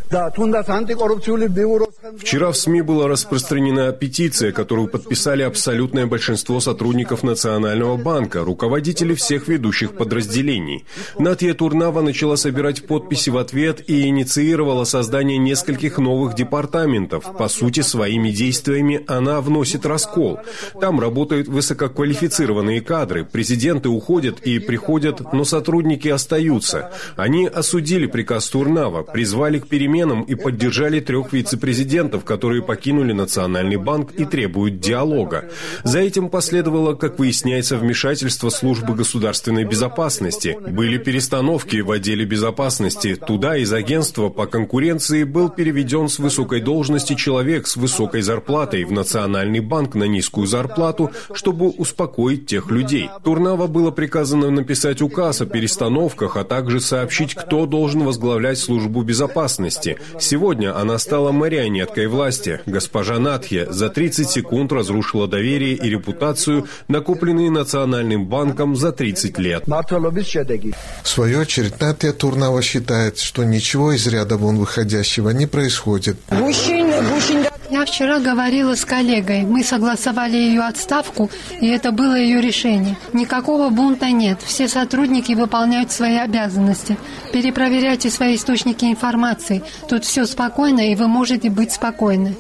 Вчера в СМИ была распространена петиция, которую подписали абсолютное большинство сотрудников Национального банка, руководители всех ведущих подразделений. Натхи Турнава начала собирать подписи в ответ и инициировала создание нескольких новых департаментов. По сути, своими действиями она вносит раскол. Там работают высококвалифицированные кадры, президенты уходят и приходят, но сотрудники остаются. Они осудили приказ Турнава, призвали к переменам и поддержали трех вице-президентов, которые покинули Национальный банк и требуют диалога. За этим последовало, как выясняется, вмешательство службы государственной безопасности. Были перестановки в отделе безопасности. Туда из агентства по конкуренции был переведен с высокой должности человек с высокой зарплатой в Национальный банк на низкую зарплату, чтобы успокоить тех людей. Турнава было приказано написать указ о перестановках, а также сообщить, кто должен возглавлять службу безопасности. Сегодня она стала марионеткой власти. Госпожа Натхи за тридцать секунд разрушила доверие и репутацию, накопленные Национальным банком за тридцать лет. В свою очередь, Натхи Турнава считает, что ничего из ряда вон выходящего не происходит. Я вчера говорила с коллегой. Мы согласовали ее отставку, и это было ее решение. Никакого бунта нет. Все сотрудники выполняют свои обязанности. Перепроверяйте свои источники информации. Тут все спокойно, и вы можете быть спокойны.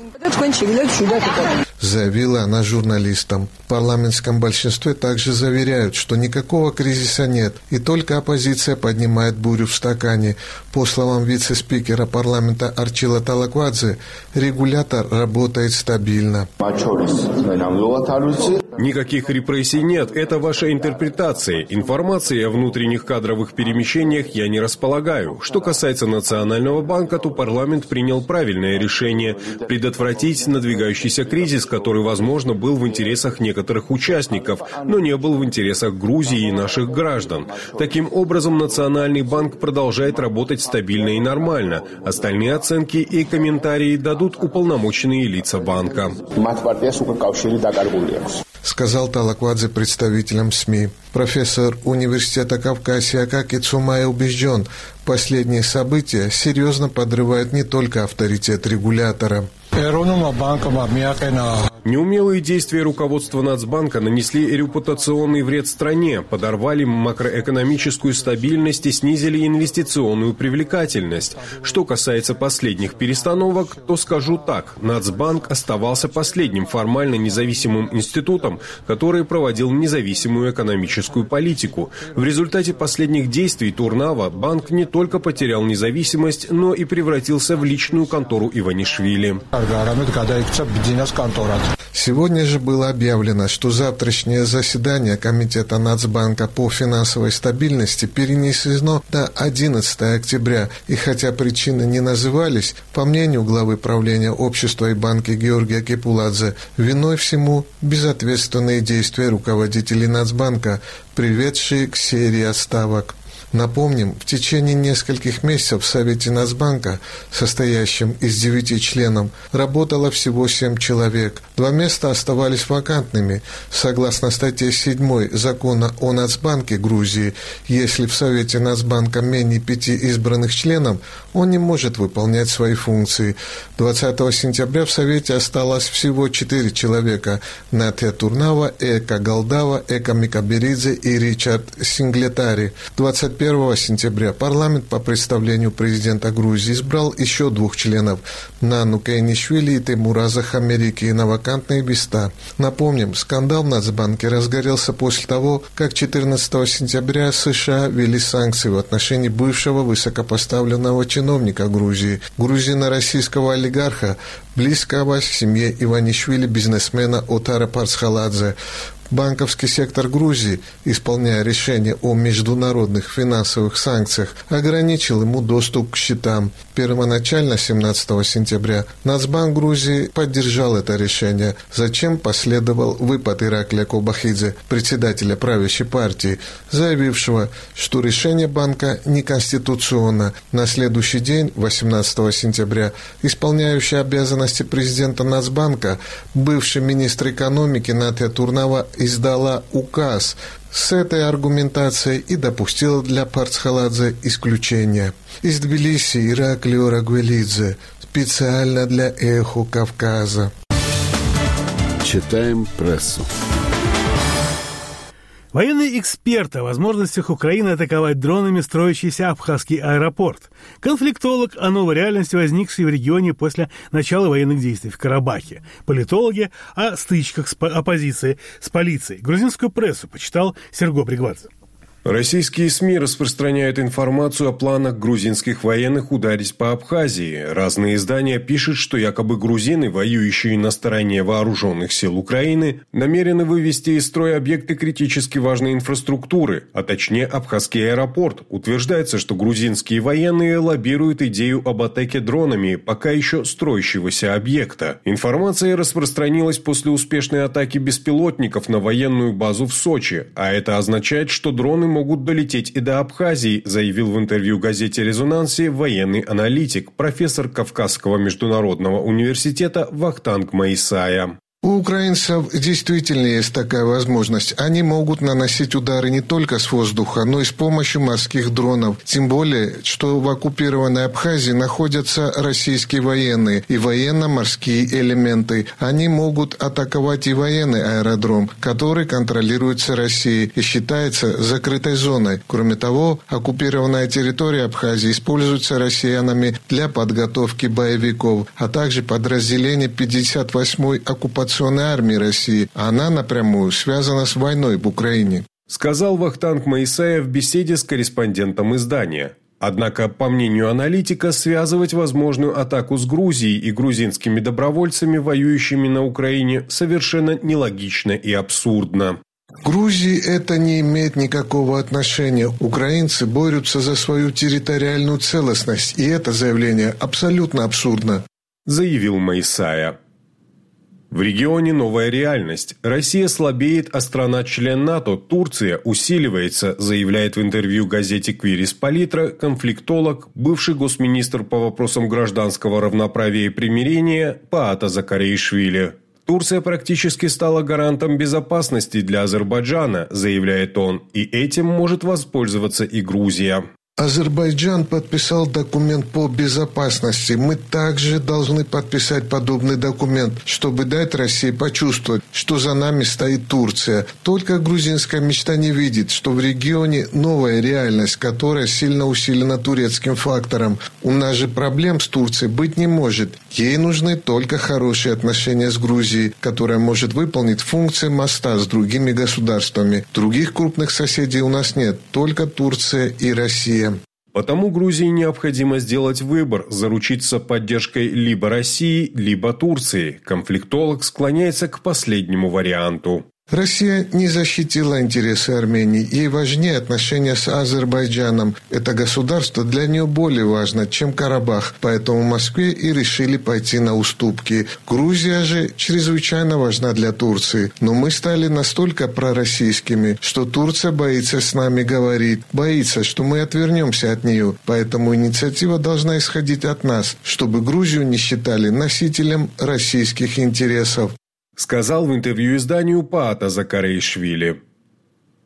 Заявила она журналистам. В парламентском большинстве также заверяют, что никакого кризиса нет, и только оппозиция поднимает бурю в стакане. По словам вице-спикера парламента Арчила Талаквадзе, регулятор работает стабильно. Никаких репрессий нет, это ваша интерпретация. Информации о внутренних кадровых перемещениях я не располагаю. Что касается Национального банка, то парламент принял правильное решение – предотвратить надвигающийся кризис, который, возможно, был в интересах некоторых участников, но не был в интересах Грузии и наших граждан. Таким образом, Национальный банк продолжает работать стабильно и нормально. Остальные оценки и комментарии дадут уполномоченные лица банка. Сказал Талаквадзе представителям СМИ. Профессор университета Кавказия Акаки Цумай убежден, последние события серьезно подрывают не только авторитет регулятора. Неумелые действия руководства Нацбанка нанесли репутационный вред стране, подорвали макроэкономическую стабильность и снизили инвестиционную привлекательность. Что касается последних перестановок, то скажу так. Нацбанк оставался последним формально независимым институтом, который проводил независимую экономическую политику. В результате последних действий Турнава банк не только потерял независимость, но и превратился в личную контору Иванишвили. Сегодня же было объявлено, что завтрашнее заседание Комитета Нацбанка по финансовой стабильности перенесено на одиннадцатое октября. И хотя причины не назывались, по мнению главы правления общества и банка Георгия Кепуладзе, виной всему безответственные действия руководителей Нацбанка, приведшие к серии отставок. Напомним, в течение нескольких месяцев в Совете Нацбанка, состоящем из девяти членов, работало всего семь человек. Два места оставались вакантными. Согласно статье седьмой Закона о Нацбанке Грузии, если в Совете Нацбанка менее пяти избранных членов, он не может выполнять свои функции. двадцатого сентября в Совете осталось всего четыре человека – Натхи Турнава, Эка Галдава, Эка Микаберидзе и Ричард Синглетари. двадцать первого сентября парламент по представлению президента Грузии избрал еще двух членов – Нану Кейнишвили и Теймураза Хамерики на вакантные места. Напомним, скандал в Нацбанке разгорелся после того, как четырнадцатого сентября США ввели санкции в отношении бывшего высокопоставленного чиновника Грузии, грузино-российского олигарха, близкого к семье Иванишвили бизнесмена Отара Парсхаладзе. Банковский сектор Грузии, исполняя решение о международных финансовых санкциях, ограничил ему доступ к счетам. Первоначально, семнадцатого сентября, Нацбанк Грузии поддержал это решение, зачем последовал выпад Ираклия Кобахидзе, председателя правящей партии, заявившего, что решение банка неконституционно. На следующий день, восемнадцатого сентября, исполняющий обязанности президента Нацбанка, бывший министр экономики Натя Турнава, издала указ с этой аргументацией и допустила для Парсхаладзе исключение. Из Тбилиси Ираклио Рагвелидзе, специально для «Эхо Кавказа». Читаем прессу. Военный эксперт о возможностях Украины атаковать дронами строящийся Абхазский аэропорт. Конфликтолог о новой реальности, возникшей в регионе после начала военных действий в Карабахе. Политологи о стычках с оппозицией с полицией. Грузинскую прессу почитал Серго Бригвадзе. Российские СМИ распространяют информацию о планах грузинских военных ударить по Абхазии. Разные издания пишут, что якобы грузины, воюющие на стороне вооруженных сил Украины, намерены вывести из строя объекты критически важной инфраструктуры, а точнее Абхазский аэропорт. Утверждается, что грузинские военные лоббируют идею об атаке дронами пока еще строящегося объекта. Информация распространилась после успешной атаки беспилотников на военную базу в Сочи, а это означает, что дроны могут долететь и до Абхазии, заявил в интервью газете «Резонансе» военный аналитик, профессор Кавказского международного университета Вахтанг Маисая. У украинцев действительно есть такая возможность. Они могут наносить удары не только с воздуха, но и с помощью морских дронов. Тем более, что в оккупированной Абхазии находятся российские военные и военно-морские элементы. Они могут атаковать и военный аэродром, который контролируется Россией и считается закрытой зоной. Кроме того, оккупированная территория Абхазии используется россиянами для подготовки боевиков, а также подразделения пятьдесят восьмой оккупационной армии России. Она напрямую связана с войной в Украине. Сказал Вахтанг Маисая в беседе с корреспондентом издания. Однако, по мнению аналитика, связывать возможную атаку с Грузией и грузинскими добровольцами, воюющими на Украине, совершенно нелогично и абсурдно. К Грузии это не имеет никакого отношения. Украинцы борются за свою территориальную целостность, и это заявление абсолютно абсурдно, заявил Маисая. В регионе новая реальность. Россия слабеет, а страна-член НАТО, Турция, усиливается, заявляет в интервью газете «Квирис Политра» конфликтолог, бывший госминистр по вопросам гражданского равноправия и примирения Паата Закареишвили. Турция практически стала гарантом безопасности для Азербайджана, заявляет он, и этим может воспользоваться и Грузия. Азербайджан подписал документ по безопасности. Мы также должны подписать подобный документ, чтобы дать России почувствовать, что за нами стоит Турция. Только грузинская мечта не видит, что в регионе новая реальность, которая сильно усилена турецким фактором. У нас же проблем с Турцией быть не может. Ей нужны только хорошие отношения с Грузией, которая может выполнить функции моста с другими государствами. Других крупных соседей у нас нет, только Турция и Россия. Потому Грузии необходимо сделать выбор, заручиться поддержкой либо России, либо Турции. Конфликтолог склоняется к последнему варианту. Россия не защитила интересы Армении. Ей важнее отношения с Азербайджаном. Это государство для нее более важно, чем Карабах. Поэтому в Москве и решили пойти на уступки. Грузия же чрезвычайно важна для Турции. Но мы стали настолько пророссийскими, что Турция боится с нами говорить. Боится, что мы отвернемся от нее. Поэтому инициатива должна исходить от нас, чтобы Грузию не считали носителем российских интересов, сказал в интервью изданию Паата Закареишвили.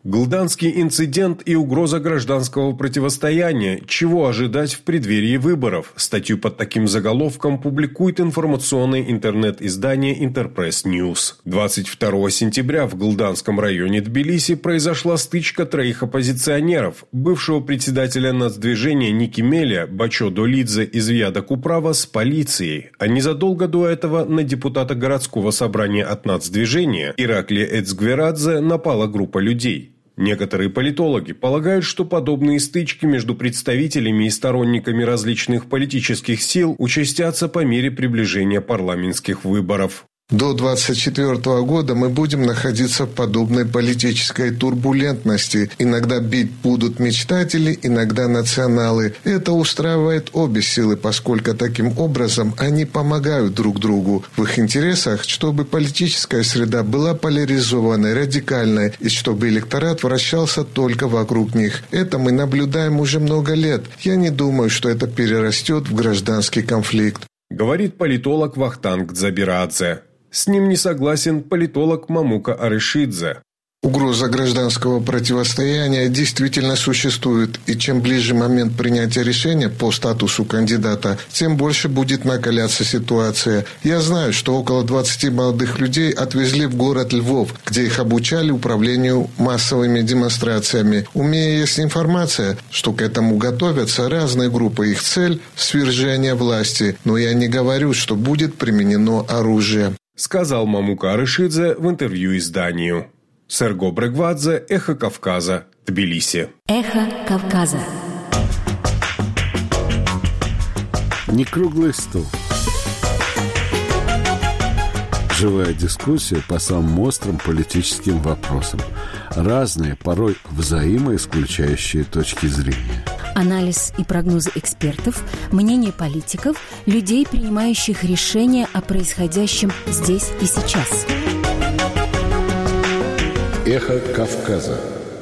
Гылданский инцидент и угроза гражданского противостояния. Чего ожидать в преддверии выборов? Статью под таким заголовком публикует информационное интернет-издание «Интерпресс Ньюс». двадцать второго сентября в Гылданском районе Тбилиси произошла стычка троих оппозиционеров, бывшего председателя нацдвижения Ники Меля Бачо Долидзе из Вияда Куправа с полицией, а незадолго до этого на депутата городского собрания от нацдвижения Ираклия Эцгверадзе напала группа людей. Некоторые политологи полагают, что подобные стычки между представителями и сторонниками различных политических сил участятся по мере приближения парламентских выборов. До двадцать четвёртого года мы будем находиться в подобной политической турбулентности. Иногда бить будут мечтатели, иногда националы. Это устраивает обе силы, поскольку таким образом они помогают друг другу. В их интересах, чтобы политическая среда была поляризованной, радикальной, и чтобы электорат вращался только вокруг них. Это мы наблюдаем уже много лет. Я не думаю, что это перерастет в гражданский конфликт. Говорит политолог Вахтанг Дзабирадзе. С ним не согласен политолог Мамука Арышидзе. Угроза гражданского противостояния действительно существует, и чем ближе момент принятия решения по статусу кандидата, тем больше будет накаляться ситуация. Я знаю, что около двадцати молодых людей отвезли в город Львов, где их обучали управлению массовыми демонстрациями. У меня есть информация, что к этому готовятся разные группы. Их цель – свержение власти, но я не говорю, что будет применено оружие. Сказал Мамука Арышидзе в интервью изданию. Серго Брегвадзе, Эхо Кавказа, Тбилиси. Эхо Кавказа. Не круглый стол. Живая дискуссия по самым острым политическим вопросам. Разные, порой взаимоисключающие точки зрения. Анализ и прогнозы экспертов, мнение политиков, людей, принимающих решения о происходящем здесь и сейчас. Эхо Кавказа.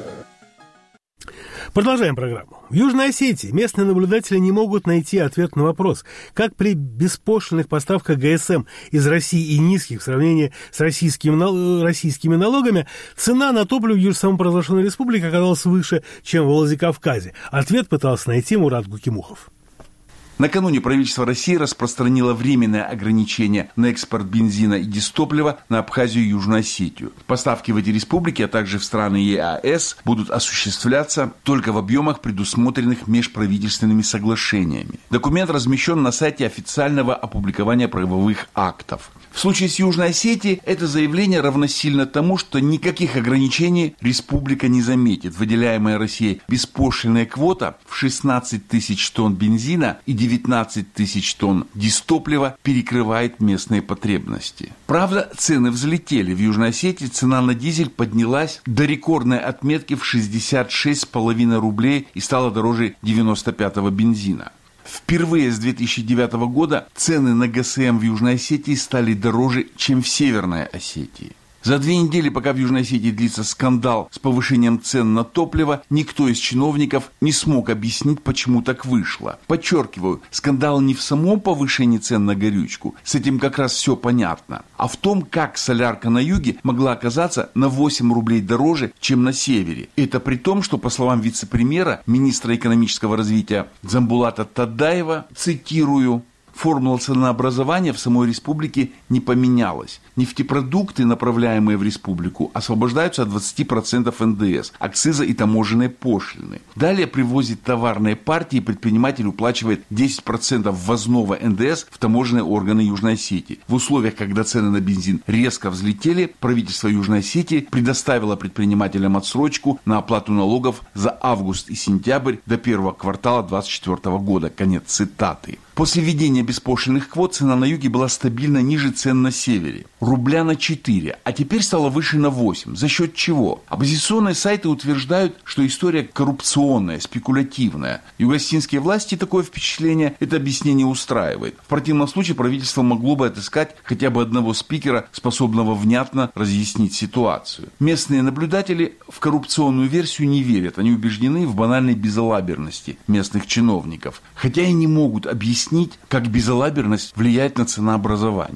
Продолжаем программу. В Южной Осетии местные наблюдатели не могут найти ответ на вопрос, как при беспошлинных поставках ГСМ из России и низких в сравнении с российскими, российскими налогами цена на топливо в Южно-Самопровозглашенной Республике оказалась выше, чем в Владикавказе. Ответ пытался найти Мурат Гукимухов. Накануне правительство России распространило временное ограничение на экспорт бензина и дистоплива на Абхазию и Южную Осетию. Поставки в эти республики, а также в страны ЕАЭС будут осуществляться только в объемах, предусмотренных межправительственными соглашениями. Документ размещен на сайте официального опубликования правовых актов. В случае с Южной Осетией это заявление равносильно тому, что никаких ограничений республика не заметит. Выделяемая Россией беспошлинная квота в шестнадцать тысяч тонн бензина и девятнадцать тысяч тонн дистоплива перекрывает местные потребности. Правда, цены взлетели. В Южной Осетии цена на дизель поднялась до рекордной отметки в шестьдесят шесть с половиной рублей и стала дороже девяносто пятого бензина. Впервые с две тысячи девятого года цены на ГСМ в Южной Осетии стали дороже, чем в Северной Осетии. За две недели, пока в Южной Осетии длится скандал с повышением цен на топливо, никто из чиновников не смог объяснить, почему так вышло. Подчеркиваю, скандал не в самом повышении цен на горючку, с этим как раз все понятно, а в том, как солярка на юге могла оказаться на восемь рублей дороже, чем на севере. Это при том, что, по словам вице-премьера, министра экономического развития Дзамбулата Тадаева, цитирую, формула ценообразования в самой республике не поменялась. Нефтепродукты, направляемые в республику, освобождаются от двадцати процентов эн дэ эс, акциза и таможенной пошлины. Далее при ввозе товарной партии предприниматель уплачивает десять процентов ввозного эн дэ эс в таможенные органы Южной Осетии. В условиях, когда цены на бензин резко взлетели, правительство Южной Осетии предоставило предпринимателям отсрочку на оплату налогов за август и сентябрь до первого квартала две тысячи двадцать четвёртого года. Конец цитаты. После введения беспошлинных квот цена на юге была стабильно ниже цен на севере. Рубля на четыре, а теперь стала выше на восемь. За счет чего? Оппозиционные сайты утверждают, что история коррупционная, спекулятивная. Югосинские власти такое впечатление, это объяснение устраивает. В противном случае правительство могло бы отыскать хотя бы одного спикера, способного внятно разъяснить ситуацию. Местные наблюдатели в коррупционную версию не верят. Они убеждены в банальной безалаберности местных чиновников. Хотя и не могут объяснить, как безалаберность влияет на ценообразование.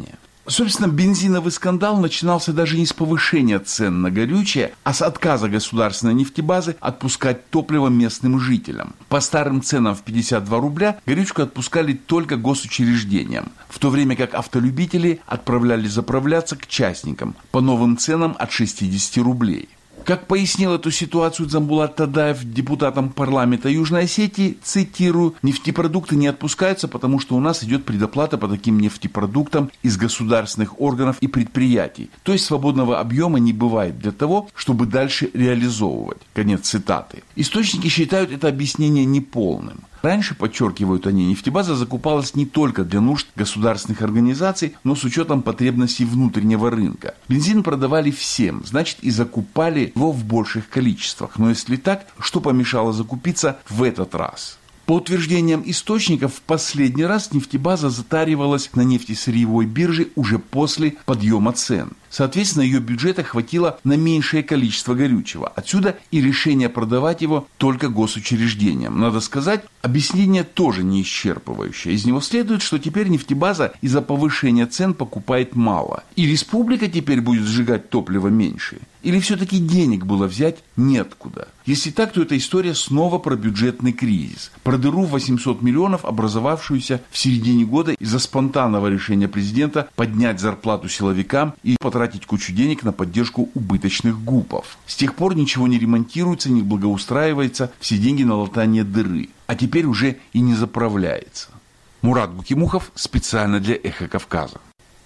Собственно, бензиновый скандал начинался даже не с повышения цен на горючее, а с отказа государственной нефтебазы отпускать топливо местным жителям. По старым ценам в пятьдесят два рубля горючку отпускали только госучреждениям, в то время как автолюбители отправляли заправляться к частникам по новым ценам от шестидесяти рублей. Как пояснил эту ситуацию Дзамбулат Тадаев депутатам парламента Южной Осетии, цитирую, «нефтепродукты не отпускаются, потому что у нас идет предоплата по таким нефтепродуктам из государственных органов и предприятий. То есть свободного объема не бывает для того, чтобы дальше реализовывать». Конец цитаты. Источники считают это объяснение неполным. Раньше, подчеркивают они, нефтебаза закупалась не только для нужд государственных организаций, но с учетом потребностей внутреннего рынка. Бензин продавали всем, значит и закупали его в больших количествах. Но если так, что помешало закупиться в этот раз? По утверждениям источников, в последний раз нефтебаза затаривалась на нефтесырьевой бирже уже после подъема цен. Соответственно, ее бюджета хватило на меньшее количество горючего. Отсюда и решение продавать его только госучреждениям. Надо сказать, объяснение тоже не исчерпывающее. Из него следует, что теперь нефтебаза из-за повышения цен покупает мало. И республика теперь будет сжигать топливо меньше. Или все-таки денег было взять неоткуда? Если так, то эта история снова про бюджетный кризис. Про дыру в восемьсот миллионов, образовавшуюся в середине года из-за спонтанного решения президента поднять зарплату силовикам и потратить кучу денег на поддержку убыточных ГУПов. С тех пор ничего не ремонтируется, не благоустраивается, все деньги на латание дыры. А теперь уже и не заправляется. Мурат Гукимухов специально для «Эхо Кавказа».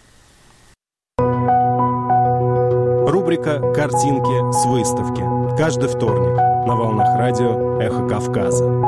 Рубрика «Картинки с выставки». Каждый вторник на волнах радио «Эхо Кавказа».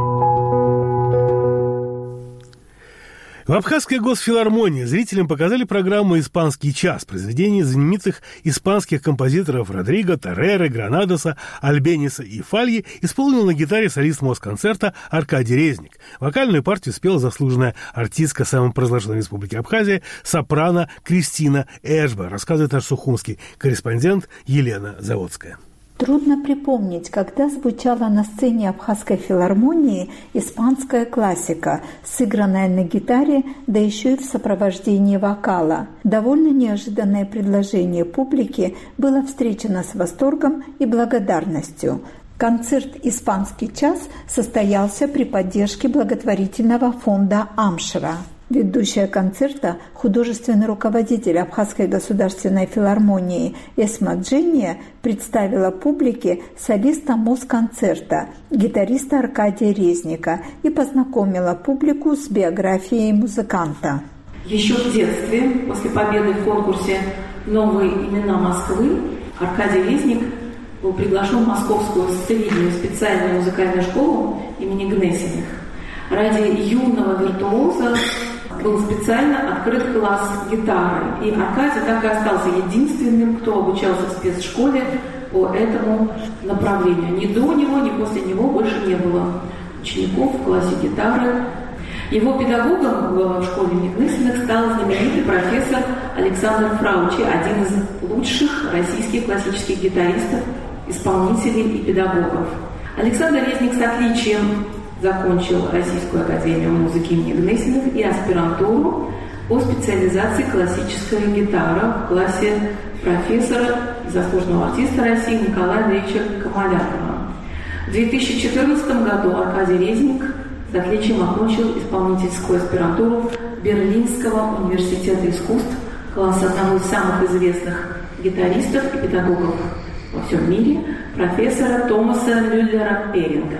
В Абхазской госфилармонии зрителям показали программу «Испанский час» произведений знаменитых испанских композиторов Родриго, Торреры, Гранадоса, Альбениса и Фальи, исполнил на гитаре солист Москонцерта Аркадий Резник. Вокальную партию спела заслуженная артистка самопровозглашенной республики Абхазия сопрано Кристина Эшба, рассказывает наш сухумский корреспондент Елена Заводская. Трудно припомнить, когда звучала на сцене Абхазской филармонии испанская классика, сыгранная на гитаре, да еще и в сопровождении вокала. Довольно неожиданное предложение публики было встречено с восторгом и благодарностью. Концерт «Испанский час» состоялся при поддержке благотворительного фонда «Амшра». Ведущая концерта, художественный руководитель Абхазской государственной филармонии Эсма Дженния представила публике солиста Москонцерта, гитариста Аркадия Резника и познакомила публику с биографией музыканта. Еще в детстве, после победы в конкурсе «Новые имена Москвы», Аркадий Резник был приглашен в Московскую среднюю специальную музыкальную школу имени Гнесиных. Ради юного виртуоза был специально открыт класс гитары. И Аркадий так и остался единственным, кто обучался в спецшколе по этому направлению. Ни до него, ни после него больше не было учеников в классе гитары. Его педагогом в школе Негнысиных стал знаменитый профессор Александр Фраучи, один из лучших российских классических гитаристов, исполнителей и педагогов. Александр Резник с отличием закончил Российскую академию музыки имени Гнесиных и аспирантуру по специализации классическая гитара в классе профессора и заслуженного артиста России Николая Андреевича Камалякова. В две тысячи четырнадцатом году Аркадий Резник с отличием окончил исполнительскую аспирантуру Берлинского университета искусств, класс одного из самых известных гитаристов и педагогов во всем мире, профессора Томаса Мюллера Эринга.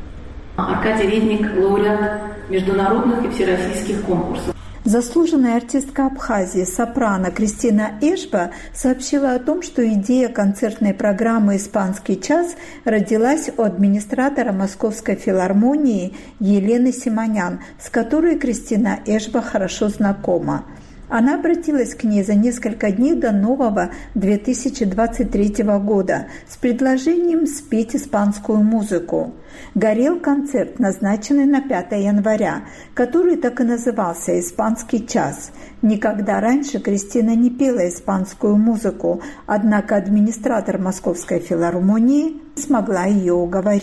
Аркадий Резник – лауреат международных и всероссийских конкурсов. Заслуженная артистка Абхазии сопрано Кристина Эшба сообщила о том, что идея концертной программы «Испанский час» родилась у администратора Московской филармонии Елены Симонян, с которой Кристина Эшба хорошо знакома. Она обратилась к ней за несколько дней до нового две тысячи двадцать третьего года с предложением спеть испанскую музыку. Горел концерт, назначенный на пятое января, который так и назывался «Испанский час». Никогда раньше Кристина не пела испанскую музыку, однако администратор Московской филармонии смогла ее уговорить.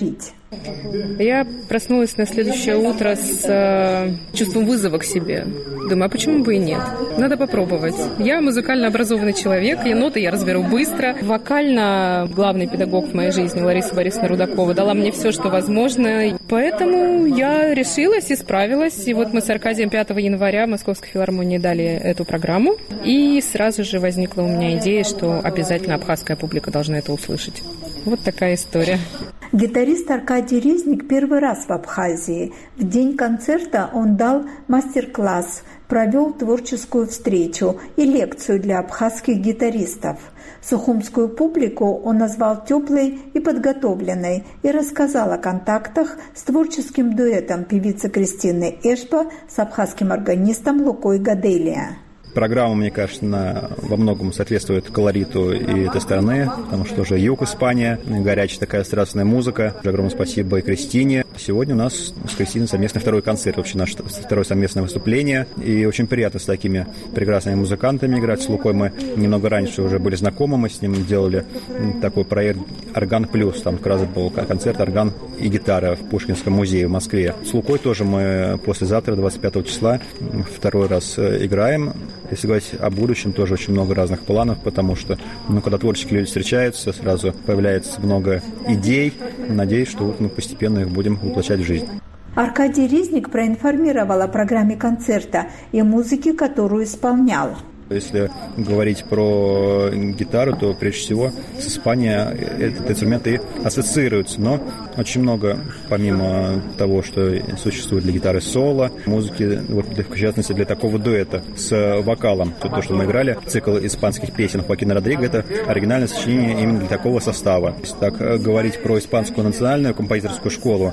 Я проснулась на следующее утро с э, чувством вызова к себе. Думаю, а почему бы и нет? Надо попробовать. Я музыкально образованный человек, и ноты я разберу быстро. Вокально главный педагог в моей жизни Лариса Борисовна Рудакова дала мне все, что возможно. Поэтому я решилась и справилась. И вот мы с Аркадием пятого января в Московской филармонии дали эту программу. И сразу же возникла у меня идея, что обязательно абхазская публика должна это услышать. Вот такая история. Гитарист Аркадий Резник первый раз в Абхазии. В день концерта он дал мастер-класс, провел творческую встречу и лекцию для абхазских гитаристов. Сухумскую публику он назвал теплой и подготовленной и рассказал о контактах с творческим дуэтом певицы Кристины Эшпа с абхазским органистом Лукой Гаделия. Программа, мне кажется, она во многом соответствует колориту и этой страны, потому что уже юг Испания, горячая такая страстная музыка. Огромное спасибо и Кристине. Сегодня у нас с Кристиной совместный второй концерт, вообще наше второе совместное выступление. И очень приятно с такими прекрасными музыкантами играть. С Лукой мы немного раньше уже были знакомы, мы с ним делали такой проект «Орган плюс». Там как раз был концерт «Орган и гитара» в Пушкинском музее в Москве. С Лукой тоже мы послезавтра, двадцать пятого числа, второй раз играем. Если говорить о будущем, тоже очень много разных планов, потому что, ну, когда творческие люди встречаются, сразу появляется много идей. Надеюсь, что вот мы постепенно их будем воплощать в жизнь. Аркадий Резник проинформировал о программе концерта и музыке, которую исполнял. Если говорить про гитару, то прежде всего с Испанией этот инструмент и ассоциируется. Но очень много, помимо того, что существует для гитары соло, музыки, вот, в частности, для такого дуэта с вокалом. То, что мы играли, цикл испанских песен Хоакина Родриго, это оригинальное сочинение именно для такого состава. Если так говорить про испанскую национальную композиторскую школу,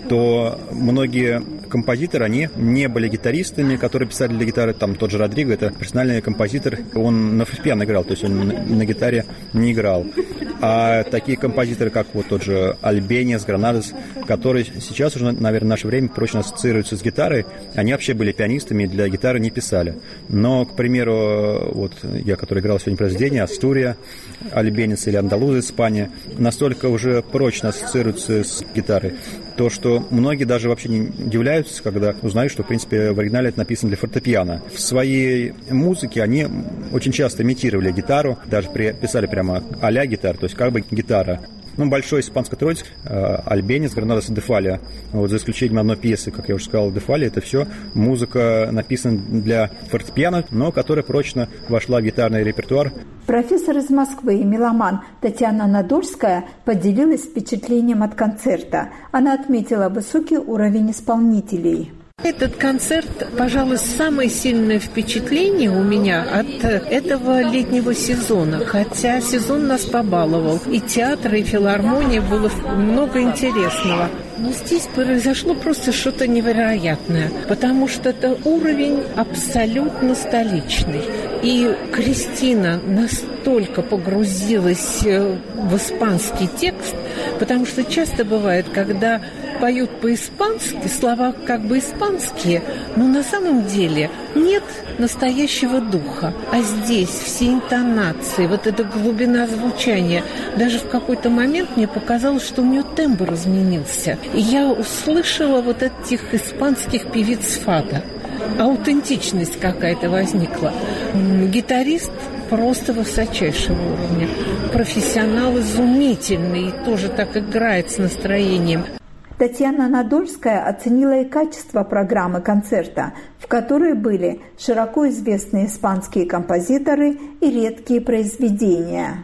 то многие композиторы, они не были гитаристами, которые писали для гитары. Там тот же Родриго, это профессиональный композитор, он на фортепиано играл, то есть он на гитаре не играл. А такие композиторы, как вот тот же Альбенис, Гранадес, которые сейчас уже, наверное, в наше время прочно ассоциируются с гитарой, они вообще были пианистами, для гитары не писали. Но, к примеру, вот я, который играл сегодня произведение, Астурия, Альбенис или Андалуза, Испания, настолько уже прочно ассоциируются с гитарой, то, что многие даже вообще не удивляются, когда узнают, что, в принципе, в оригинале это написано для фортепиано. В своей музыке они очень часто имитировали гитару, даже писали прямо а-ля гитар, то есть как бы гитара. Ну, большой испанский троиц, Альбенис, Гранадес и Дефалия. Вот за исключением одной пьесы, как я уже сказал, Дефалия, это все музыка написана для фортепиано, но которая прочно вошла в гитарный репертуар. Профессор из Москвы и меломан Татьяна Надольская поделилась впечатлением от концерта. Она отметила высокий уровень исполнителей. Этот концерт, пожалуй, самое сильное впечатление у меня от этого летнего сезона. Хотя сезон нас побаловал. И театр, и филармония, было много интересного. Но здесь произошло просто что-то невероятное, потому что это уровень абсолютно столичный. И Кристина настолько погрузилась в испанский текст, потому что часто бывает, когда поют по-испански, слова как бы испанские, но на самом деле нет настоящего духа. А здесь все интонации, вот эта глубина звучания, даже в какой-то момент мне показалось, что у нее тембр изменился. И я услышала вот этих испанских певиц фада. Аутентичность какая-то возникла. Гитарист просто высочайшего уровня. Профессионал изумительный и тоже так играет с настроением. Татьяна Надольская оценила и качество программы концерта, в которой были широко известные испанские композиторы и редкие произведения.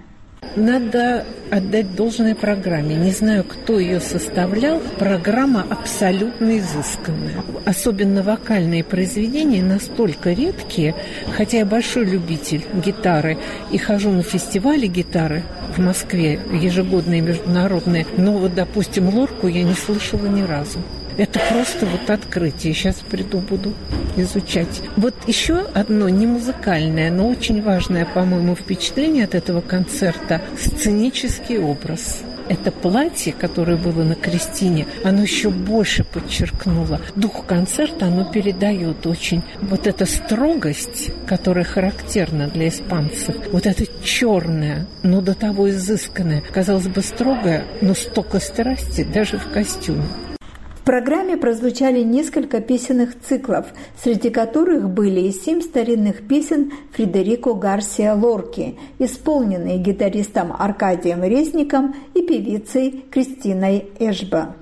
Надо отдать должное программе. Не знаю, кто ее составлял. Программа абсолютно изысканная. Особенно вокальные произведения настолько редкие, хотя я большой любитель гитары и хожу на фестивали гитары в Москве, ежегодные международные. Но вот, допустим, Лорку я не слышала ни разу. Это просто вот открытие. Сейчас приду, буду изучать. Вот еще одно не музыкальное, но очень важное, по-моему, впечатление от этого концерта – сценический образ. это платье, которое было на Кристине, оно еще больше подчеркнуло. Дух концерта, оно передает очень вот эта строгость, которая характерна для испанцев. Вот это черное, но до того изысканное. Казалось бы, строгое, но столько страсти даже в костюме. В программе прозвучали несколько песенных циклов, среди которых были и семь старинных песен Фредерико Гарсиа Лорки, исполненные гитаристом Аркадием Резником и певицей Кристиной Эшба.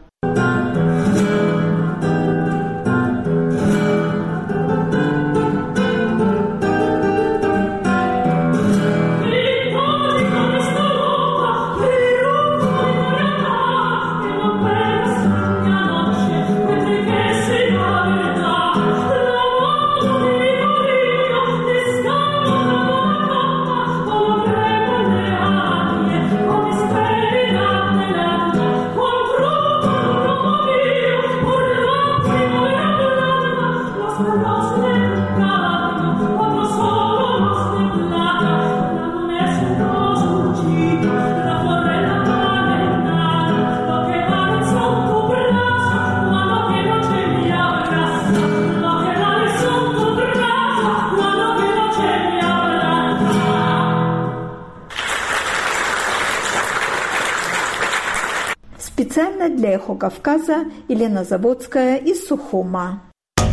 Специально для «Эхо Кавказа» Елена Заводская из Сухума.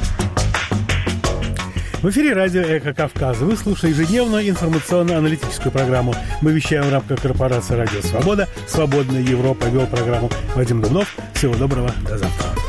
В эфире радио «Эхо Кавказа». Вы слушаете ежедневную информационно-аналитическую программу. Мы вещаем в рамках корпорации «Радио Свобода». «Свободная Европа» вел программу Вадим Дубнов. Всего доброго. До завтра.